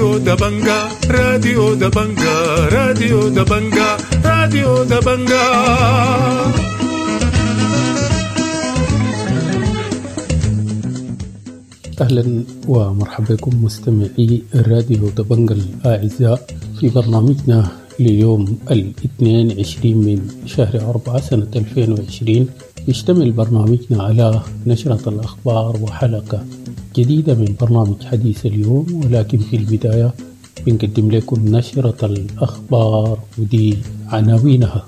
راديو دبنجا راديو دبنجا راديو دبنجا راديو دبنجا. أهلا ومرحبا بكم مستمعي الراديو دبنجا الأعزاء في برنامجنا ليوم الاثنين 20 من شهر 4 سنة 2020. يشتمل برنامجنا على نشرة الأخبار وحلقة جديدة من برنامج حديث اليوم، ولكن في البداية بنقدم لكم نشرة الأخبار ودي عناوينها.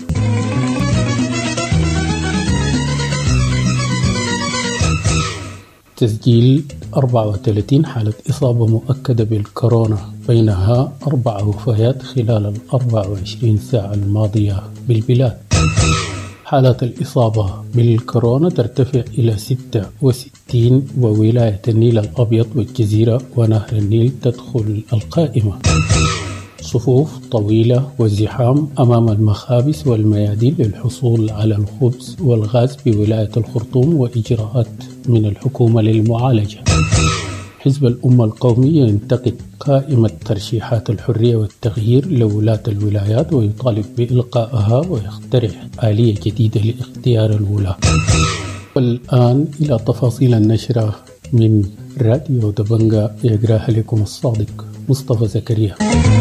تسجيل 34 حالة إصابة مؤكدة بالكورونا، بينها 4 وفيات خلال 24 ساعة الماضية بالبلاد. حالات الإصابة بالكورونا ترتفع إلى 66، وولاية النيل الأبيض والجزيرة ونهر النيل تدخل القائمة. صفوف طويلة وزحام أمام المخابز والميادين للحصول على الخبز والغاز بولاية الخرطوم، وإجراءات من الحكومة للمعالجة. حزب الأمة القومية ينتقد قائمة ترشيحات الحرية والتغيير لولاة الولايات ويطالب بإلقائها ويقترح آلية جديدة لاختيار الولاة. والآن إلى تفاصيل النشرة من راديو دبنجا، يقراها لكم الصادق مصطفى زكريا.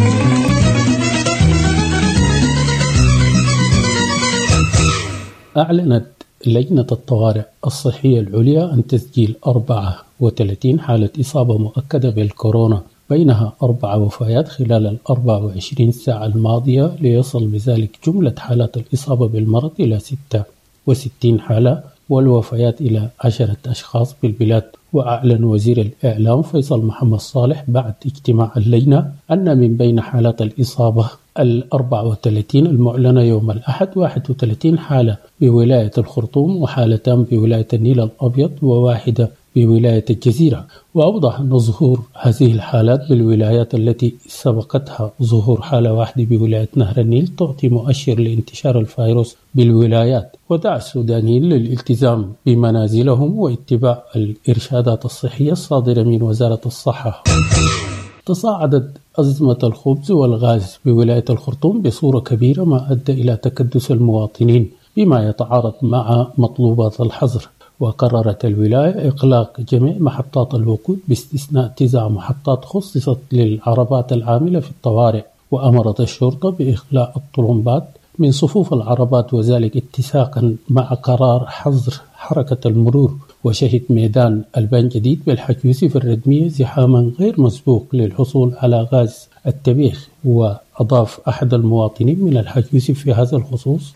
أعلنت لجنة الطوارئ الصحية العليا عن تسجيل 34 حالة إصابة مؤكدة بالكورونا، بينها 4 وفيات خلال 24 ساعة الماضية، ليصل بذلك جملة حالات الإصابة بالمرض إلى 66 حالة والوفيات إلى 10 أشخاص بالبلاد. وأعلن وزير الإعلام فيصل محمد صالح بعد اجتماع اللجنة أن من بين حالات الإصابة 34 المعلنة يوم الأحد 31 حالة بولاية الخرطوم، وحالتان بولاية النيل الأبيض، وواحدة بولاية الجزيرة. وأوضح أن ظهور هذه الحالات بالولايات التي سبقتها ظهور حالة واحدة بولاية نهر النيل تعطي مؤشر لانتشار الفيروس بالولايات، ودعا السودانيين للالتزام بمنازلهم واتباع الإرشادات الصحية الصادرة من وزارة الصحة. تصاعدت أزمة الخبز والغاز بولاية الخرطوم بصورة كبيرة، ما أدى إلى تكدس المواطنين بما يتعارض مع مطلوبات الحظر. وقررت الولاية إغلاق جميع محطات الوقود باستثناء 9 محطات خصصت للعربات العاملة في الطوارئ. وأمرت الشرطة بإخلاء الطلمبات من صفوف العربات، وذلك اتساقا مع قرار حظر حركة المرور. وشهد ميدان البان جديد بالحج يوسف الردمية زحاما غير مسبوق للحصول على غاز التبيخ. وأضاف أحد المواطنين من الحج يوسف في هذا الخصوص: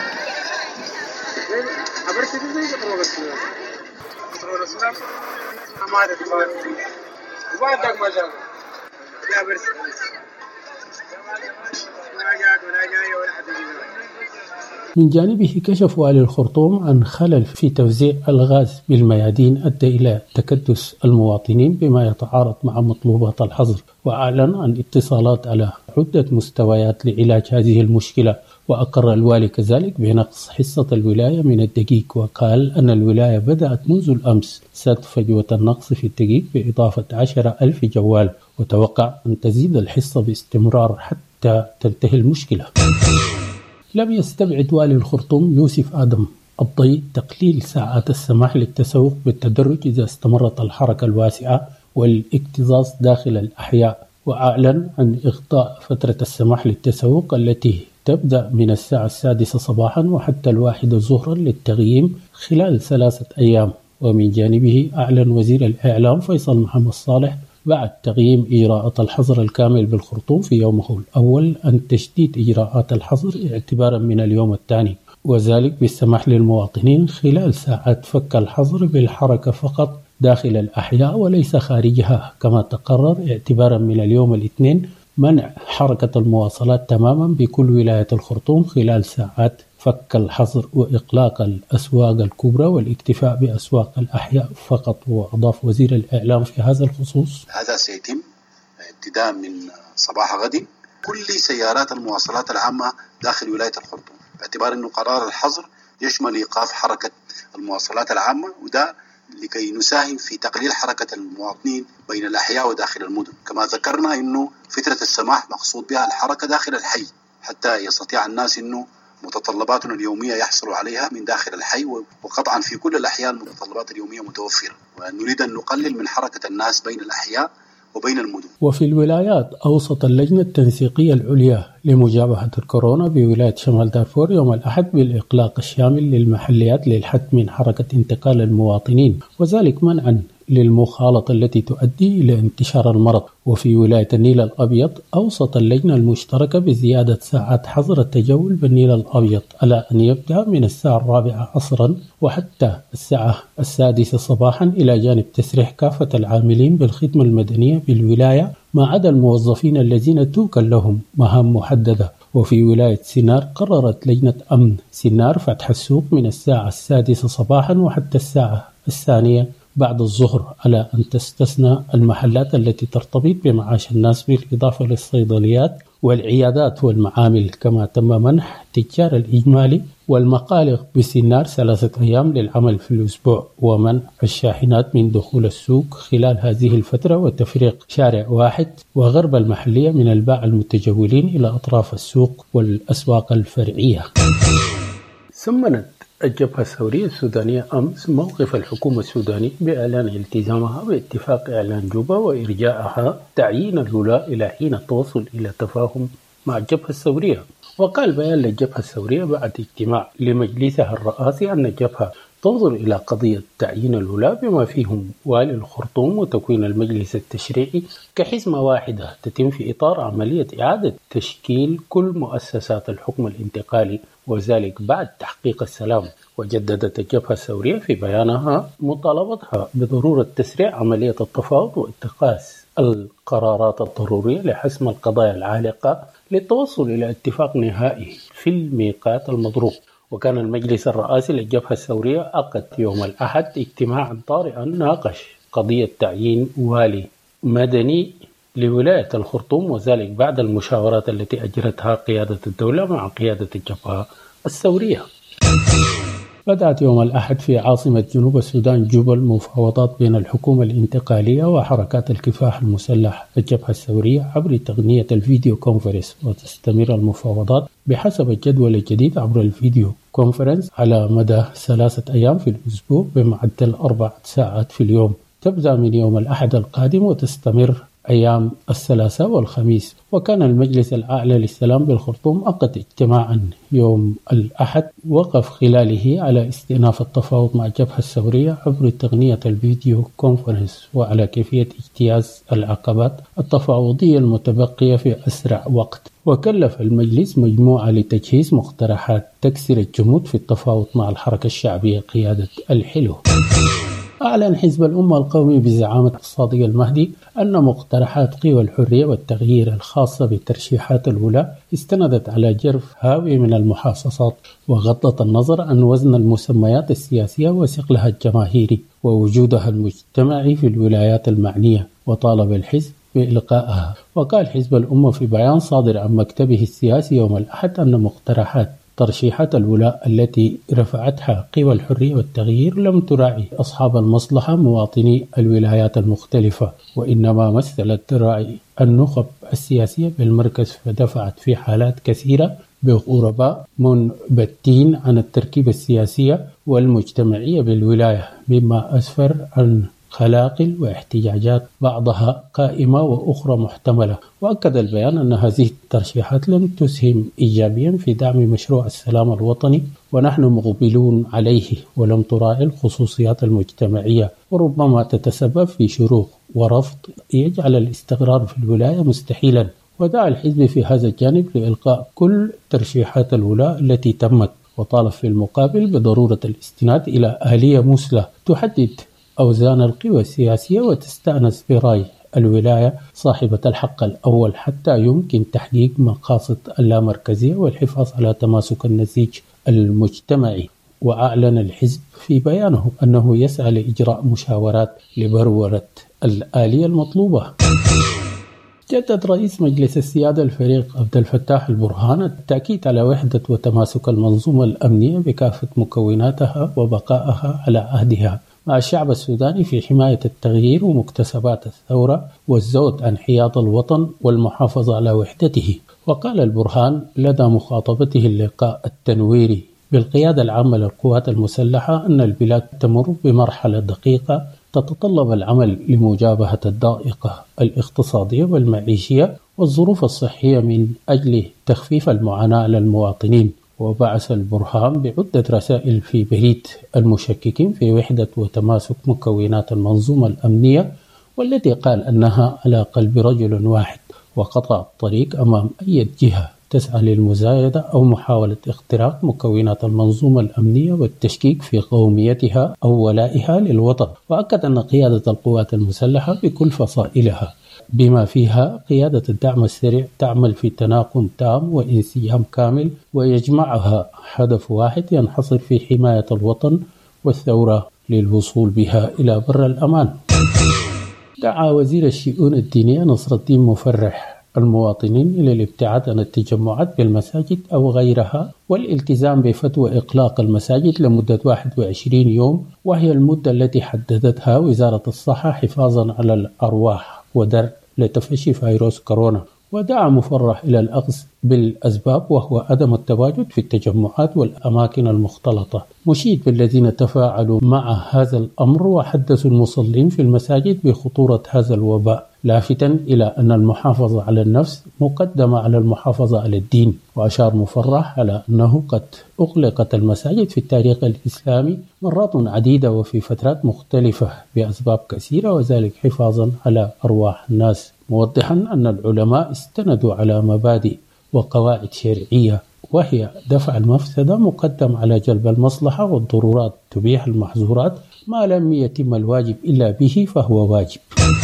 من جانبه كشف والي الخرطوم عن خلل في توزيع الغاز بالميادين أدى إلى تكدس المواطنين بما يتعارض مع مطلوبات الحظر، وأعلن عن اتصالات على عدة مستويات لعلاج هذه المشكلة. وأقر الوالي كذلك بنقص حصة الولاية من الدقيق، وقال أن الولاية بدأت منذ الأمس سد فجوة النقص في الدقيق بإضافة 10,000 جوال، وتوقع أن تزيد الحصة باستمرار حتى تنتهي المشكلة. لم يستبعد والي الخرطوم يوسف آدم الضي تقليل ساعات السماح للتسوق بالتدرج إذا استمرت الحركة الواسعة والاكتظاظ داخل الأحياء، وأعلن عن إغطاء فترة السماح للتسوق التي تبدأ من الساعة 6 صباحا وحتى 1 ظهرا للتغييم خلال 3 أيام. ومن جانبه أعلن وزير الإعلام فيصل محمد صالح بعد تقييم إجراءات الحظر الكامل بالخرطوم في يومه الأول عن تشديد إجراءات الحظر اعتبارا من اليوم الثاني، وذلك بالسماح للمواطنين خلال ساعات فك الحظر بالحركة فقط داخل الأحياء وليس خارجها، كما تقرر اعتبارا من اليوم الاثنين منع حركة المواصلات تماما بكل ولاية الخرطوم خلال ساعات فك الحظر، وإغلاق الأسواق الكبرى والاكتفاء بأسواق الأحياء فقط. وأضاف وزير الإعلام في هذا الخصوص: هذا سيتم ابتداء من صباح غد كل سيارات المواصلات العامة داخل ولاية الخرطوم، باعتبار أنه قرار الحظر يشمل إيقاف حركة المواصلات العامة، وده لكي نساهم في تقليل حركة المواطنين بين الأحياء وداخل المدن. كما ذكرنا أنه فترة السماح مقصود بها الحركة داخل الحي حتى يستطيع الناس أنه متطلباتنا اليومية يحصلوا عليها من داخل الحي، وقطعا في كل الأحياء المتطلبات اليومية متوفرة، ونريد أن نقلل من حركة الناس بين الأحياء وبين المدن. وفي الولايات أوصت اللجنة التنسيقية العليا لمجابهة الكورونا بولاية شمال دارفور يوم الأحد بالإغلاق الشامل للمحليات للحد من حركة انتقال المواطنين، وذلك منعا للمخالطة التي تؤدي إلى انتشار المرض. وفي ولاية النيل الأبيض أوصت اللجنة المشتركة بزيادة ساعات حظر التجول بالنيل الأبيض على أن يبدأ من الساعة 4 عصرا وحتى الساعة 6 صباحا، إلى جانب تسريح كافة العاملين بالخدمة المدنية بالولاية ما عدا الموظفين الذين توكل لهم مهام محددة. وفي ولاية سينار قررت لجنة أمن سينار فتح السوق من الساعة 6 صباحا وحتى الساعة 2 بعد الظهر، على أن تستثنى المحلات التي ترتبط بمعاش الناس بالإضافة للصيدليات والعيادات والمعامل. كما تم منح تجار الإجمالي والمقالغ بسينار 3 أيام للعمل في الأسبوع، ومنع الشاحنات من دخول السوق خلال هذه الفترة، وتفريق شارع واحد وغرب المحلية من الباعة المتجولين إلى أطراف السوق والأسواق الفرعية. سمنت الجبهة الثورية السودانية أمس موقف الحكومة السودانية بإعلان التزامها باتفاق إعلان جوبا وإرجاعها تعيين الولاء إلى حين التوصل إلى تفاهم مع الجبهة الثورية. وقال بيان للجبهة الثورية بعد اجتماع لمجلسها الرئاسي أن الجبهة تنظر إلى قضية تعيين الولاء بما فيهم والي الخرطوم وتكوين المجلس التشريعي كحزمة واحدة تتم في إطار عملية إعادة تشكيل كل مؤسسات الحكم الانتقالي، وذلك بعد تحقيق السلام. وجددت الجبهة الثورية في بيانها مطالبتها بضرورة تسريع عملية التفاوض واتخاذ القرارات الضرورية لحسم القضايا العالقة للتوصل إلى اتفاق نهائي في الميقات المضروب. وكان المجلس الرئاسي للجبهة الثورية عقد يوم الأحد اجتماعا طارئا ناقش قضية تعيين والي مدني لولاية الخرطوم، وذلك بعد المشاورات التي أجرتها قيادة الدولة مع قيادة الجبهة الثورية. بدأت يوم الأحد في عاصمة جنوب السودان جوبا المفاوضات بين الحكومة الانتقالية وحركات الكفاح المسلح الجبهة الثورية عبر تقنية الفيديو كونفرنس، وتستمر المفاوضات بحسب الجدول الجديد عبر الفيديو كونفرنس على مدى 3 أيام في الأسبوع بمعدل 4 ساعات في اليوم، تبدأ من يوم الأحد القادم وتستمر أيام الثلاثاء والخميس. وكان المجلس الأعلى للسلام بالخرطوم عقد اجتماعا يوم الأحد وقف خلاله على استئناف التفاوض مع الجبهة الثورية عبر تقنية الفيديو كونفرنس وعلى كيفية اجتياز العقبات التفاوضية المتبقية في أسرع وقت. وكلف المجلس مجموعة لتجهيز مقترحات تكسر الجمود في التفاوض مع الحركة الشعبية قيادة الحلو. أعلن حزب الأمة القومي بزعامة الصادق المهدي أن مقترحات قوى الحرية والتغيير الخاصة بترشيحات الولاء استندت على جرف هاوي من المحاصصات، وغضت النظر عن وزن المسميات السياسية وثقلها الجماهيري ووجودها المجتمعي في الولايات المعنية، وطالب الحزب بإلقائها. وقال حزب الأمة في بيان صادر عن مكتبه السياسي يوم الأحد أن مقترحات ترشيحات الولاء التي رفعتها قوى الحرية والتغيير لم تراعي أصحاب المصلحة مواطني الولايات المختلفة، وإنما مثلت رأي النخب السياسية بالمركز، فدفعت في حالات كثيرة بغرباء منبتين عن التركيبة السياسية والمجتمعية بالولاية، مما أسفر عن خلاقل واحتجاجات بعضها قائمة وأخرى محتملة. وأكد البيان أن هذه الترشيحات لم تسهم إيجابيا في دعم مشروع السلام الوطني ونحن مقبلون عليه، ولم تراعي الخصوصيات المجتمعية، وربما تتسبب في شروخ ورفض يجعل الاستقرار في الولاية مستحيلا. ودعا الحزب في هذا الجانب لإلقاء كل ترشيحات الولاء التي تمت، وطالب في المقابل بضرورة الاستناد إلى آلية مثلى تحدد أوزان القوى السياسية وتستأنس برأي الولاية صاحبة الحق الأول حتى يمكن تحقيق مقاصد اللامركزية والحفاظ على تماسك النسيج المجتمعي. وأعلن الحزب في بيانه أنه يسعى لإجراء مشاورات لبرورة الآلية المطلوبة. جدد رئيس مجلس السيادة الفريق عبد الفتاح البرهان التأكيد على وحدة وتماسك المنظومة الأمنية بكافة مكوناتها وبقائها على عهدها، مع الشعب السوداني في حماية التغيير ومكتسبات الثورة والزود عن حياض الوطن والمحافظة على وحدته. وقال البرهان لدى مخاطبته اللقاء التنويري بالقيادة العامة للقوات المسلحة أن البلاد تمر بمرحلة دقيقة تتطلب العمل لمجابهة الضائقة الاقتصادية والمعيشية والظروف الصحية من أجل تخفيف المعاناة على المواطنين. وبعث البرهان بعدة رسائل في بريد المشككين في وحدة وتماسك مكونات المنظومة الأمنية، والتي قال أنها على قلب رجل واحد، وقطع الطريق أمام أي جهة تسعى للمزايدة أو محاولة اختراق مكونات المنظومة الأمنية والتشكيك في قوميتها أو ولائها للوطن. وأكد أن قيادة القوات المسلحة بكل فصائلها بما فيها قيادة الدعم السريع تعمل في تناغم تام وانسجام كامل، ويجمعها هدف واحد ينحصر في حماية الوطن والثورة للوصول بها إلى بر الأمان. دعا وزير الشؤون الدينية نصر الدين مفرح المواطنين إلى الابتعاد عن التجمعات بالمساجد أو غيرها والالتزام بفتوى إغلاق المساجد لمدة 21 يوم، وهي المدة التي حددتها وزارة الصحة حفاظا على الأرواح ودرء لتفشي فيروس كورونا. ودعا مفرح إلى الأخذ بالأسباب وهو عدم التواجد في التجمعات والأماكن المختلطة، مشيد بالذين تفاعلوا مع هذا الأمر وحدثوا المصلين في المساجد بخطورة هذا الوباء، لافتا إلى أن المحافظة على النفس مقدمة على المحافظة على الدين. وأشار مفرح على أنه قد أغلقت المساجد في التاريخ الإسلامي مرات عديدة وفي فترات مختلفة بأسباب كثيرة، وذلك حفاظا على أرواح الناس، موضحا أن العلماء استندوا على مبادئ وقواعد شرعية، وهي دفع المفسدة مقدم على جلب المصلحة، والضرورات تبيح المحظورات، ما لم يتم الواجب إلا به فهو واجب.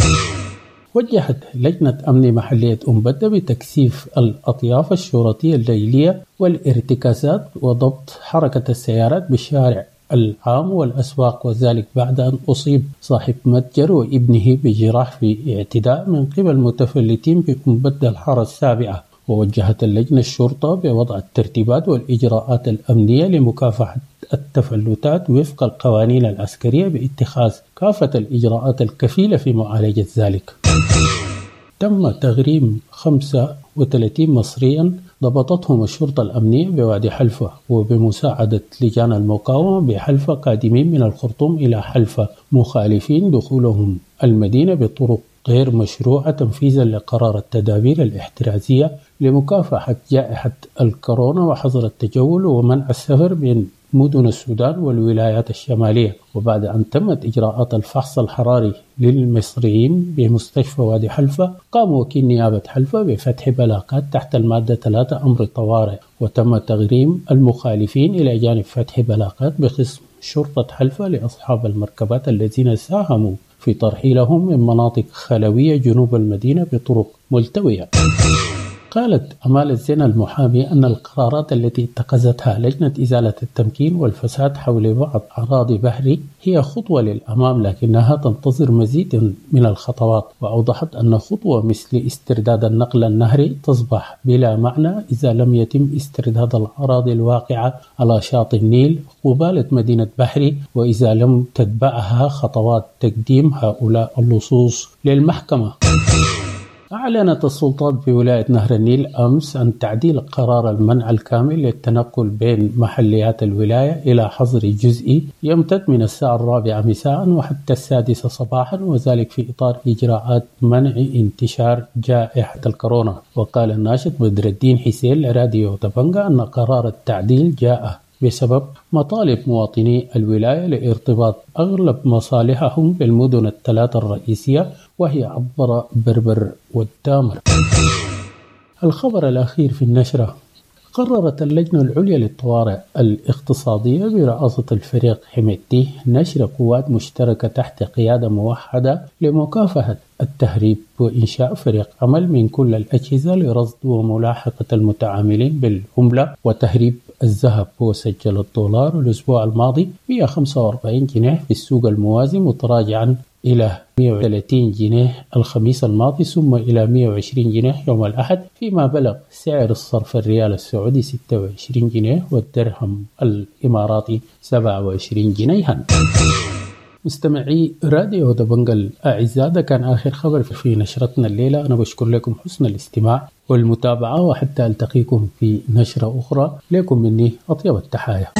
وجهت لجنة أمن محلية أم بدة بتكثيف الأطياف الشرطية الليلية والارتكازات وضبط حركة السيارات بالشارع العام والأسواق، وذلك بعد أن أصيب صاحب متجر وابنه بجراح في اعتداء من قبل متفلتين بأم بدة الحارة السابعة. ووجهت اللجنة الشرطة بوضع الترتيبات والإجراءات الأمنية لمكافحة التفلتات وفق القوانين العسكرية باتخاذ كافة الإجراءات الكفيلة في معالجة ذلك. تم تغريم 35 مصريا ضبطتهم الشرطة الأمنية بوادي حلفة وبمساعدة لجان المقاومة بحلفة قادمين من الخرطوم إلى حلفة، مخالفين دخولهم المدينة بطرق غير مشروعة تنفيذا لقرار التدابير الاحترازية لمكافحة جائحة الكورونا وحظر التجول ومنع السفر بين مدن السودان والولايات الشمالية. وبعد أن تمت إجراءات الفحص الحراري للمصريين بمستشفى وادي حلفة، قام وكيل نيابة حلفة بفتح بلاغات تحت المادة 3 أمر طوارئ، وتم تغريم المخالفين إلى جانب فتح بلاغات بقسم شرطة حلفة لأصحاب المركبات الذين ساهموا في ترحيلهم من مناطق خلوية جنوب المدينة بطرق ملتوية. قالت أمال الزين المحامي أن القرارات التي اتخذتها لجنة إزالة التمكين والفساد حول بعض أراضي بحري هي خطوة للأمام، لكنها تنتظر مزيد من الخطوات. وأوضحت أن خطوة مثل استرداد النقل النهري تصبح بلا معنى إذا لم يتم استرداد الأراضي الواقعة على شاطئ النيل قبالة مدينة بحري، وإذا لم تتبعها خطوات تقديم هؤلاء اللصوص للمحكمة. أعلنت السلطات بولاية نهر النيل أمس عن تعديل قرار المنع الكامل للتنقل بين محليات الولاية إلى حظر جزئي يمتد من الساعة 4 مساء وحتى 6 صباحا، وذلك في إطار إجراءات منع انتشار جائحة الكورونا. وقال الناشط بدر الدين حسين لراديو دبنجة أن قرار التعديل جاء بسبب مطالب مواطني الولاية لارتباط أغلب مصالحهم بالمدن الثلاث الرئيسية وهي عبر، بربر والدامر. الخبر الأخير في النشرة: قررت اللجنة العليا للطوارئ الاقتصادية برئاسة الفريق حميدتي نشر قوات مشتركة تحت قيادة موحدة لمكافحة التهريب وإنشاء فريق عمل من كل الأجهزة لرصد وملاحقة المتعاملين بالعملة وتهريب الذهب. وسجل الدولار الأسبوع الماضي 145 جنيه في السوق الموازي، متراجعا إلى 130 جنيه الخميس الماضي، ثم إلى 120 جنيه يوم الأحد، فيما بلغ سعر الصرف الريال السعودي 26 جنيه والدرهم الإماراتي 27 جنيها. مستمعي راديو دبنجة الأعزاء، ده كان آخر خبر في نشرتنا الليلة. أنا بشكر لكم حسن الاستماع والمتابعة، وحتى ألتقيكم في نشرة أخرى. لكم مني أطيب التحايا.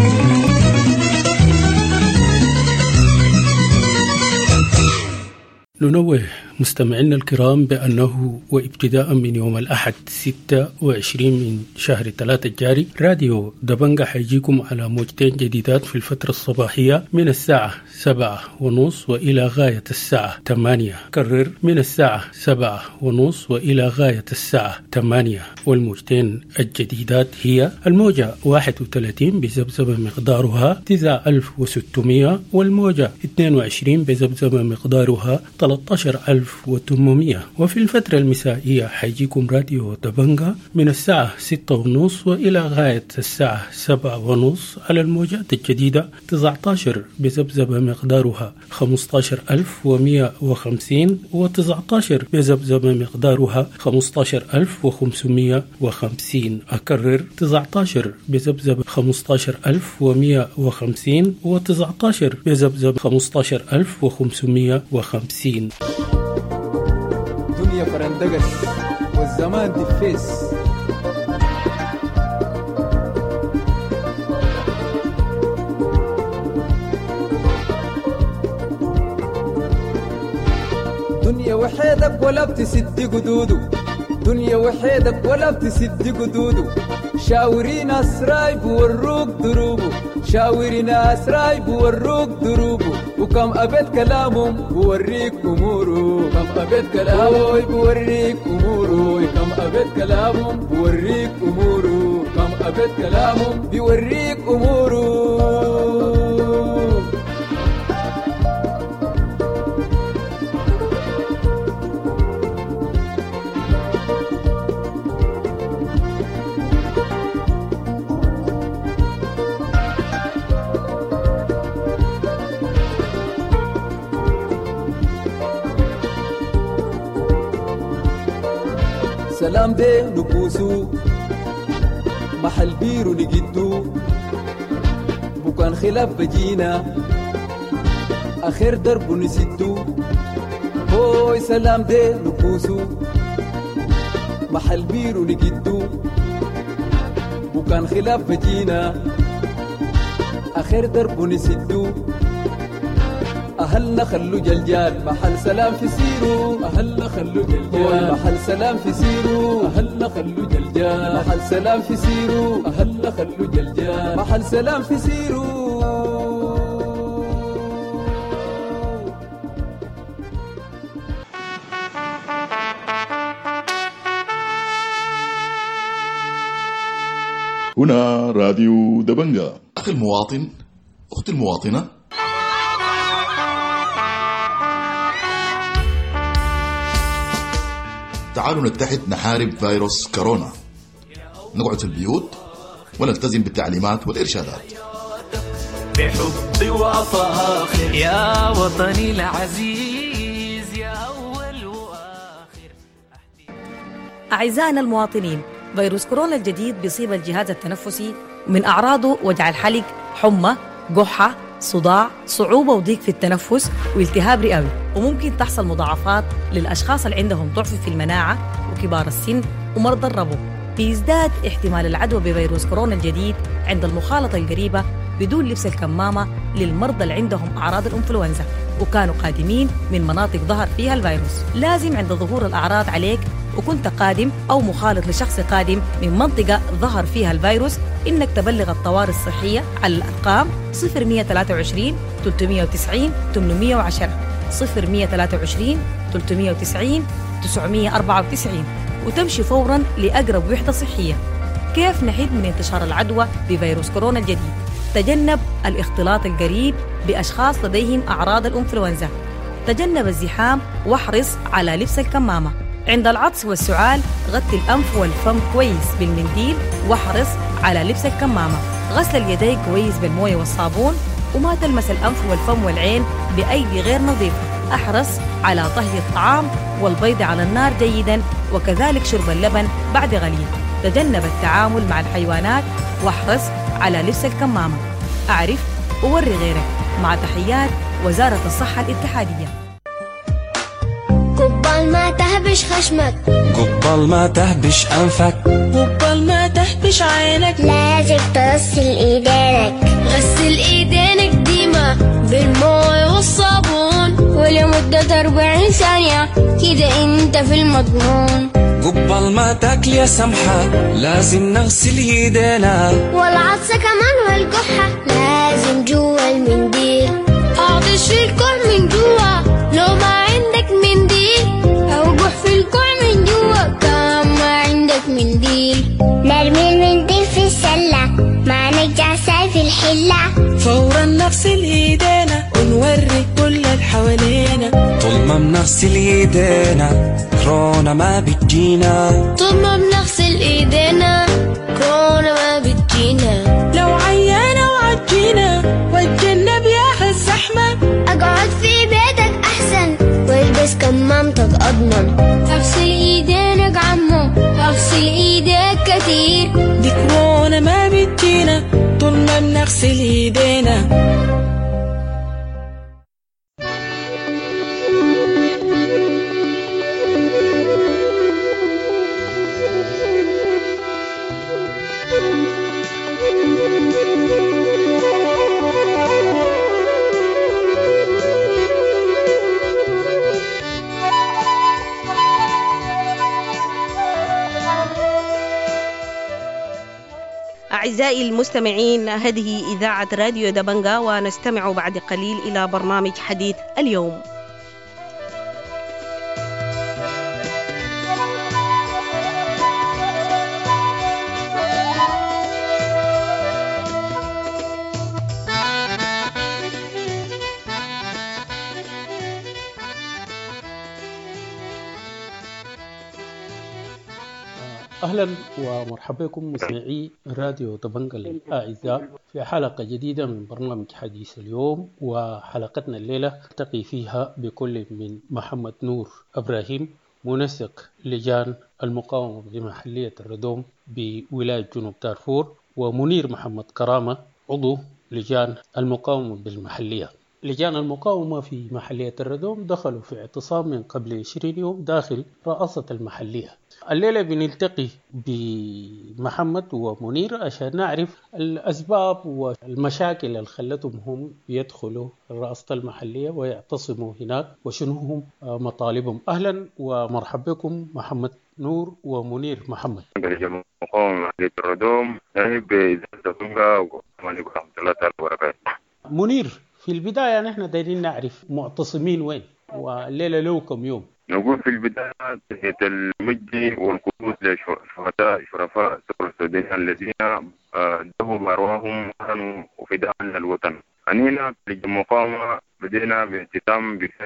ننوه مستمعينا الكرام بأنه وابتداء من يوم الأحد 26 من شهر 3 الجاري، راديو دبنجة حيجيكم على موجتين جديدات في الفترة الصباحية من الساعة 7:30 وإلى غاية الساعة 8. كرر من الساعة 7:30 وإلى غاية الساعة 8. والموجتين الجديدات هي الموجة 31 بذبذبة مقدارها 9600، والموجة 22 بذبذبة مقدارها 13800. وفي الفترة المسائية حيجيكم راديو دبنجة من الساعة 6:30 وإلى غاية الساعة 7:30 على الموجات الجديدة 19 بذبذبة مقدارها 15150، و19 بذبذبة مقدارها 15550. أكرر 19 بذبذبة 15150، و19 بذبذبة 15550. دنيا فرندقت والزمان دفيس، دنيا وحيدك ولا بتسد قدودو، دنيا وحيدك ولا بتسد قدودو. شاوري ناس راي بوروك دروبو، شاوري ناس راي بوروك دروبو. وكم أبد كلامهم بوريك أمورو، كم أبد كلامهم بوريك أمورو، كم أبد كلامهم بوريك أمورو، كم أبد كلامهم بوريك أمورو. سلام دي نبوسو محل بيرو نجدو، بكان خلاف بجينا آخر درب نسدو. هوي سلام دي نبوسو محل بيرو نجدو، بكان خلاف بجينا آخر درب نسدو. أهلنا خلو جلجال محل سلام في سيرو، أهلنا خلو جلجال محل سلام في سيرو، أهلنا خلو جلجال محل سلام في سيرو، أهلنا خلو جلجال محل سلام في سيرو. هنا راديو دبنجة. أخي المواطن، أختي المواطنة، تعالوا نتحد نحارب فيروس كورونا. نقعد في البيوت ونلتزم بالتعليمات والإرشادات. بحب وفاخر يا وطني العزيز، يا أول وآخر. أعزائنا المواطنين، فيروس كورونا الجديد بيصيب الجهاز التنفسي، من أعراضه وجع الحلق، حمى، قحة، صداع، صعوبة وضيق في التنفس والتهاب رئوي. وممكن تحصل مضاعفات للأشخاص اللي عندهم ضعف في المناعة وكبار السن ومرضى الربو. بيزداد احتمال العدوى بفيروس كورونا الجديد عند المخالطة القريبة بدون لبس الكمامة للمرضى اللي عندهم أعراض الإنفلونزا وكانوا قادمين من مناطق ظهر فيها الفيروس. لازم عند ظهور الأعراض عليك وكنت قادم أو مخالط لشخص قادم من منطقة ظهر فيها الفيروس إنك تبلغ الطوارئ الصحية على الأرقام 0123 390 810 0123 390 994 وتمشي فوراً لأقرب وحدة صحية. كيف نحد من انتشار العدوى بفيروس كورونا الجديد؟ تجنب الاختلاط القريب بأشخاص لديهم أعراض الإنفلونزا. تجنب الزحام واحرص على لبس الكمامة. عند العطس والسعال غطي الأنف والفم كويس بالمنديل واحرص على لبس الكمامة. غسل اليدين كويس بالموية والصابون وما تلمس الأنف والفم والعين بأيدي غير نظيفة. احرص على طهي الطعام والبيض على النار جيداً وكذلك شرب اللبن بعد غليه. تجنب التعامل مع الحيوانات واحرص على لبس الكمامة. أعرف ووري غيرك. مع تحيات وزارة الصحة الاتحادية. قبل ما تهبش خشمك، قبل ما تهبش أنفك، قبل ما تهبش عينك، لازم تغسل ايدينك. غسل ايدينك ديما بالماء والصابون ولمدة 40 ثانية، كده انت في المضمون. قبل ما تاكل يا سمحة لازم نغسل ايدينا، والعطسة كمان والكحة لازم جوا المنديل. اعطش في الكح من جوا لو ما عندك منديل، او جح في الكح من جوا كمان ما عندك منديل. نرمي المنديل في السلة ما نرجع في الحلة. فورا نغسل ايدينا ونوري كل اللي حوالينا. طول ما بنغسل ايدينا كورونا ما بتجينا. طول ما بنغسل ايدينا كورونا ما بتجينا. لو عيانة وعجينا واتجنب يا الزحمة. اقعد في بيتك احسن والبس كمامتك اضمن. اغسل ايدينك عمو، اغسل ايديك كتير. دي كورونا ما بتجينا طول ما بنغسل ايدينا. أعزائي المستمعين، هذه إذاعة راديو دبنجا، ونستمع بعد قليل إلى برنامج حديث اليوم. أهلا ومرحبا بكم مستمعي راديو دبنجا الأعزاء في حلقة جديدة من برنامج حديث اليوم. وحلقتنا الليلة نلتقي فيها بكل من محمد نور إبراهيم، منسق لجان المقاومة بمحلية الردوم بولاية جنوب دارفور، ومنير محمد كرامة، عضو لجان المقاومة بالمحلية. لجان المقاومة في محلية الردوم دخلوا في اعتصام من قبل 20 يوم داخل رئاسة المحلية. الليلة بنلتقي بمحمد ومنير عشان نعرف الأسباب والمشاكل اللي خلتهم هم يدخلوا رئاسة المحلية ويعتصموا هناك، وشنو هم مطالبهم. أهلا ومرحبا بكم محمد نور ومنير محمد. لجان المقاومة محلية الردوم بإذاعة دبنجا ورحمة الله تعالى وبركاته. منير، في البداية نحن دايرين نعرف معتصمين وين، والليلة له كم يوم؟ نقول في البداية تحية المجد والقدوس لشهداء شرفاء الثورة السودانية الذين ذهبوا بأرواحهم وكانوا وفداء عن الوطن. هنا في المقاومة بدينا باعتصام بفئة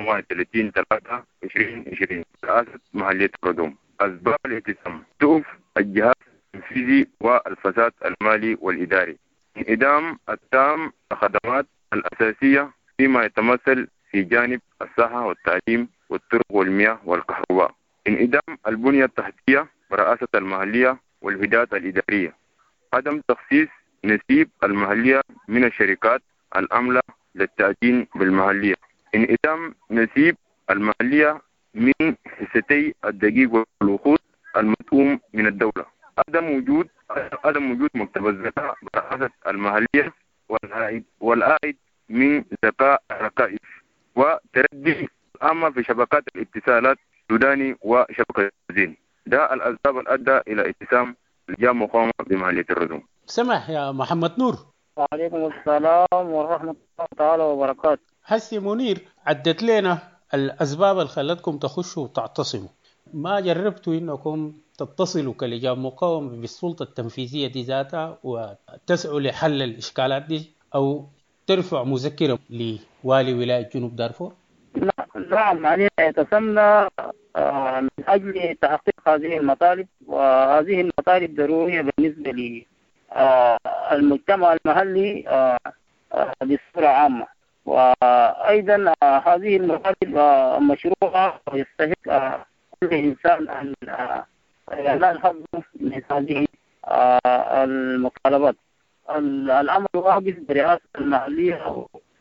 30/3/2020 رئاسة محلية الردوم. أسباب الاعتصام: ضعف الجهاز التنفيذي والفساد المالي والإداري، انعدام التام الخدمات الأساسية فيما يتمثل في جانب الصحة والتعليم والطرق والمياه والكهرباء، انعدام البنية التحتية برئاسة المحلية والهدايات الإدارية، عدم تخصيص نسيب المحلية من الشركات العاملة للتأجين بالمحلية، انعدام نسيب المحلية من حصتي الدقيق والوقود المدعوم من الدولة، عدم وجود مكتب الزكاة برئاسة المحلية والعائد من زكاة الركائز، وتردي الأمة في شبكات الاتصالات السوداني وشبكة الزين. ده الأسباب الأدى إلى اعتصام لجان مقاومة بمحلية الردوم. سمح يا محمد نور. وعليكم السلام ورحمة الله تعالى وبركاته. هسي منير عدت لنا الأسباب اللي خلتكم تخشوا وتعتصموا. ما جربتوا إنكم تتصلوا كلجان مقاومة بالسلطة التنفيذية دي ذاتها وتسعوا لحل الإشكالات دي، أو ترفع مذكرة لوالي ولاية جنوب دارفور؟ نعم، يعني اعتصمنا من أجل تحقيق هذه المطالب، وهذه المطالب ضرورية بالنسبة للمجتمع المحلي بصورة عامة. وأيضا هذه المطالب مشروعة ويستحق كل إنسان أن ينال حظه من هذه المطالبات. الأمر واقف برئاسة المحلية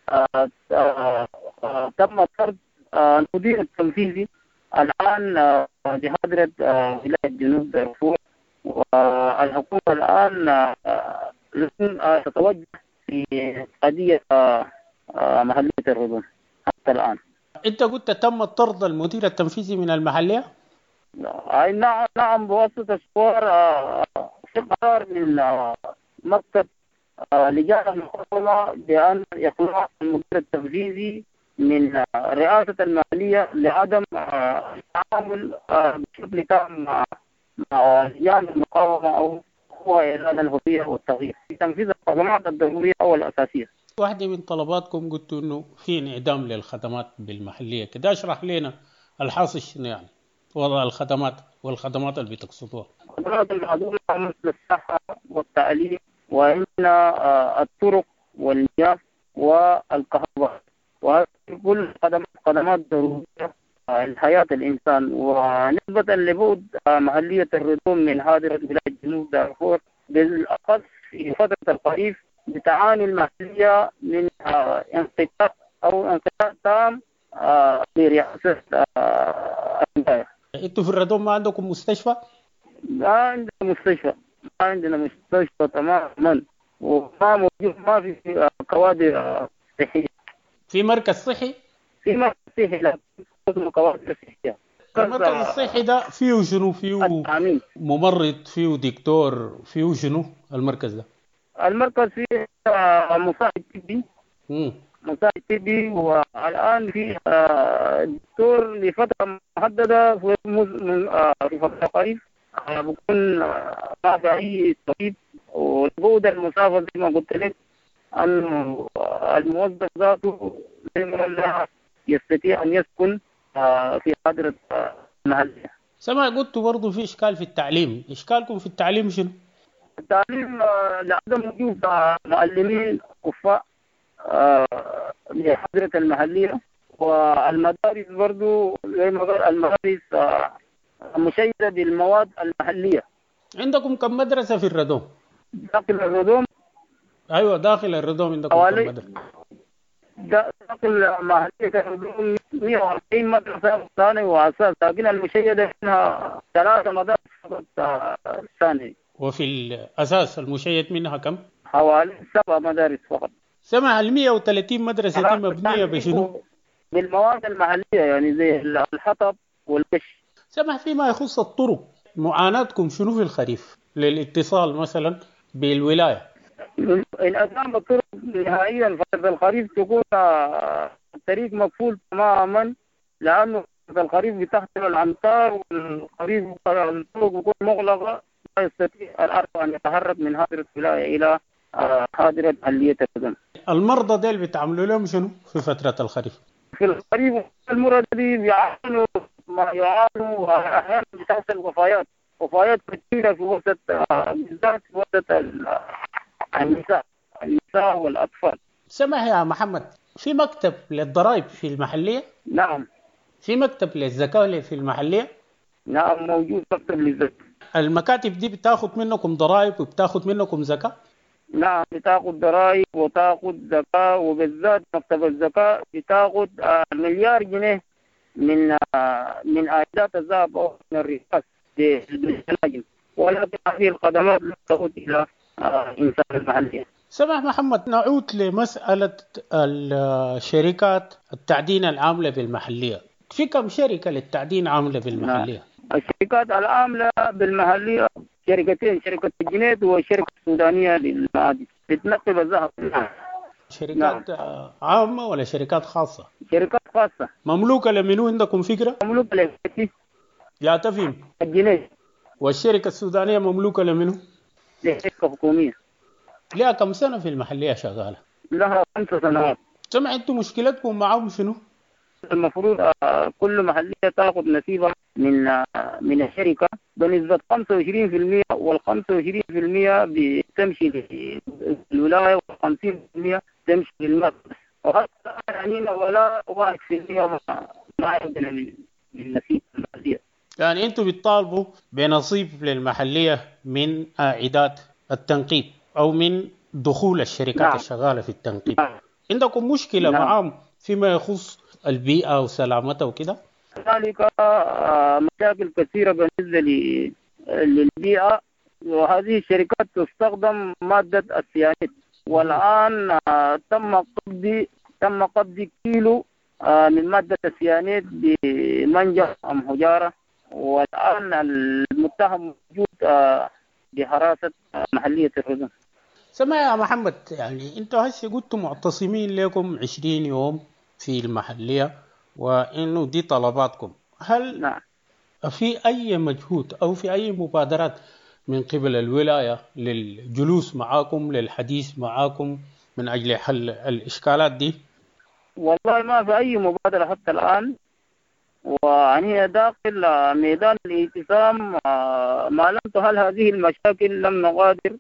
تم طرد المدير التنفيذي الآن بحضرة ولاية جنوب دارفور، والحكومة الآن لن تتوجه في قضية محلية الردم حتى الآن. أنت قلت تم طرد المدير التنفيذي من المحلية؟ نعم بواسطة الصور في قرار من مكتب لجان المحكمة بأن إخلاء المدير التنفيذي من رئاسة المحلية لعدم التعامل بشكل تام مع لجان المقاومة أو هو إعلان الهوية والتغيير في تنفيذ الخدمات الضرورية أو الأساسية. واحدة من طلباتكم قلتوا إنه في انعدام للخدمات بالمحلية، كده اشرح لنا الحاصل شنو يعني وضع الخدمات والخدمات اللي بتقصدوها. الخدمات المعدومة مثل الصحة والتعليم وعندنا الطرق والمياه والكهرباء، وهذه كل خدمات ضرورية لحياة الإنسان. ونسبة لبعد محلية الردوم من حاضرة ولاية جنوب دارفور بالأخص في فترة الخريف بتعاني المحلية من انقطاع تام برئاسة الولاية. انتوا في الردوم ما عندكم مستشفى؟ ما عندنا مستشفى تماما، وما موجود، ما في كوادر صحية. في مركز صحي؟ في مركز صحي لكن كوادر صحية. المركز الصحي ده فيه شنو؟ فيه ممرض، فيه دكتور، فيه شنو المركز ده؟ المركز فيه مساعد طبي، والآن في دكتور لفترة محددة في فترة قريب بكون ما في أي طبيب. والبعد المسافة زي ما قلت لك أنه الموظف ذاته لا يستطيع أن يسكن في حاضرة المحلية. سمع قلت برضو في إشكال في التعليم، إشكالكم في التعليم شنو؟ التعليم لعدم وجود معلمين كفاء لحضرة المحلية، والمدارس برضو زي ما قال المدارس مشيدة بالمواد المحلية. عندكم كم مدرسة في الردوم؟ داخل الردوم؟ أيوة داخل الردوم عندكم كم مدرسة؟ داخل محلية الردوم 140 مدرسة ثانوي وأساس، لكن المشيدة منها 3 مدارس فقط ثانوي. وفي الأساس المشيد منها كم؟ حوالي 7 مدارس فقط. سمع 130 مدرسة دي مبنية بشنو؟ بالمواد المحلية يعني زي الحطب والقش. سمع فيما يخص الطرق، معاناتكم شنو في الخريف للاتصال مثلا بالولاية؟ انعدام الطرق نهائيا فترة الخريف تكون الطريق مقفول تماما، لأنه فترة الخريف بتحصل الأمطار، والخريف الطرق بتكون مغلقة، لا يستطيع الأرض أن يتحرك من هذه الولاية إلى حاضرة محلية الردوم. المرضى ديل بتعملوا لهم شنو في فترة الخريف؟ في الخريف المرضى دي بيعانوا وأحيانا بتحصل وفيات كثيرة في وسط بالذات في وسط النساء والأطفال. سمح يا محمد، في مكتب للضرائب في المحلية؟ نعم. في مكتب للزكاة في المحلية؟ نعم موجود مكتب للزكاة. المكاتب دي بتاخد منكم ضرائب وبتاخد منكم زكاة؟ نعم بتاخد ضرائب وتاخد زكاة، وبالذات مكتب الزكاة بتاخد مليار جنيه من عائدات الذهب أو من الرخاص للملاجم، ولكن هذه الخدمات لا تعود إلى إنسان المحلية. سمح محمد، نعود لمسألة الشركات التعدين العاملة بالمحلية. في كم شركة للتعدين عاملة بالمحلية؟ الشركات العاملة بالمحلية شركتين، شركة الجنيد والشركة السودانية للمعادن بتنقب الذهب. شركات عامة ولا شركات خاصة؟ شركات خاصة. مملوكة لمنو عندكم فكرة؟ مملوكة لشركة لا تفهم. الجنيد. والشركة السودانية مملوكة لمنو؟ لشركة حكومية. لها كم سنة في المحلية شغالة؟ لها 5 سنوات. سمع انتوا مشكلتكم معهم شنو؟ المفروض كل محلية تاخذ نسيبها من الشركة بنسبة 25%، وال25% بتمشي للولاية، وال50% تمشي للمركز. وهذا يعني ولا 1% ما عندنا من نسيب المحلية. يعني انتوا بتطالبوا بنصيب للمحلية من عائدات التنقيب او من دخول الشركات الشغالة في التنقيب. عندكم مشكلة نعم. معاهم فيما يخص البيئة وسلامتها وكده؟ هنالك مشاكل كثيرة بالنسبة للبيئة، وهذه الشركات تستخدم مادة السيانيد. والآن تم قبض كيلو من مادة السيانيد بمنجر أم حجارة، والآن المتهم موجود بحراسة محلية الردم. سمع يا محمد، يعني انتوا هسه قلتوا معتصمين لكم 20 يوم في المحلية وانه دي طلباتكم، هل نعم. في اي مجهود او في اي مبادرات من قبل الولاية للجلوس معاكم للحديث معاكم من اجل حل الاشكالات دي؟ والله ما في أي مبادرة حتى الآن، وهي داخل ميدان الاعتصام ما لم تحل هذه المشاكل لم نغادر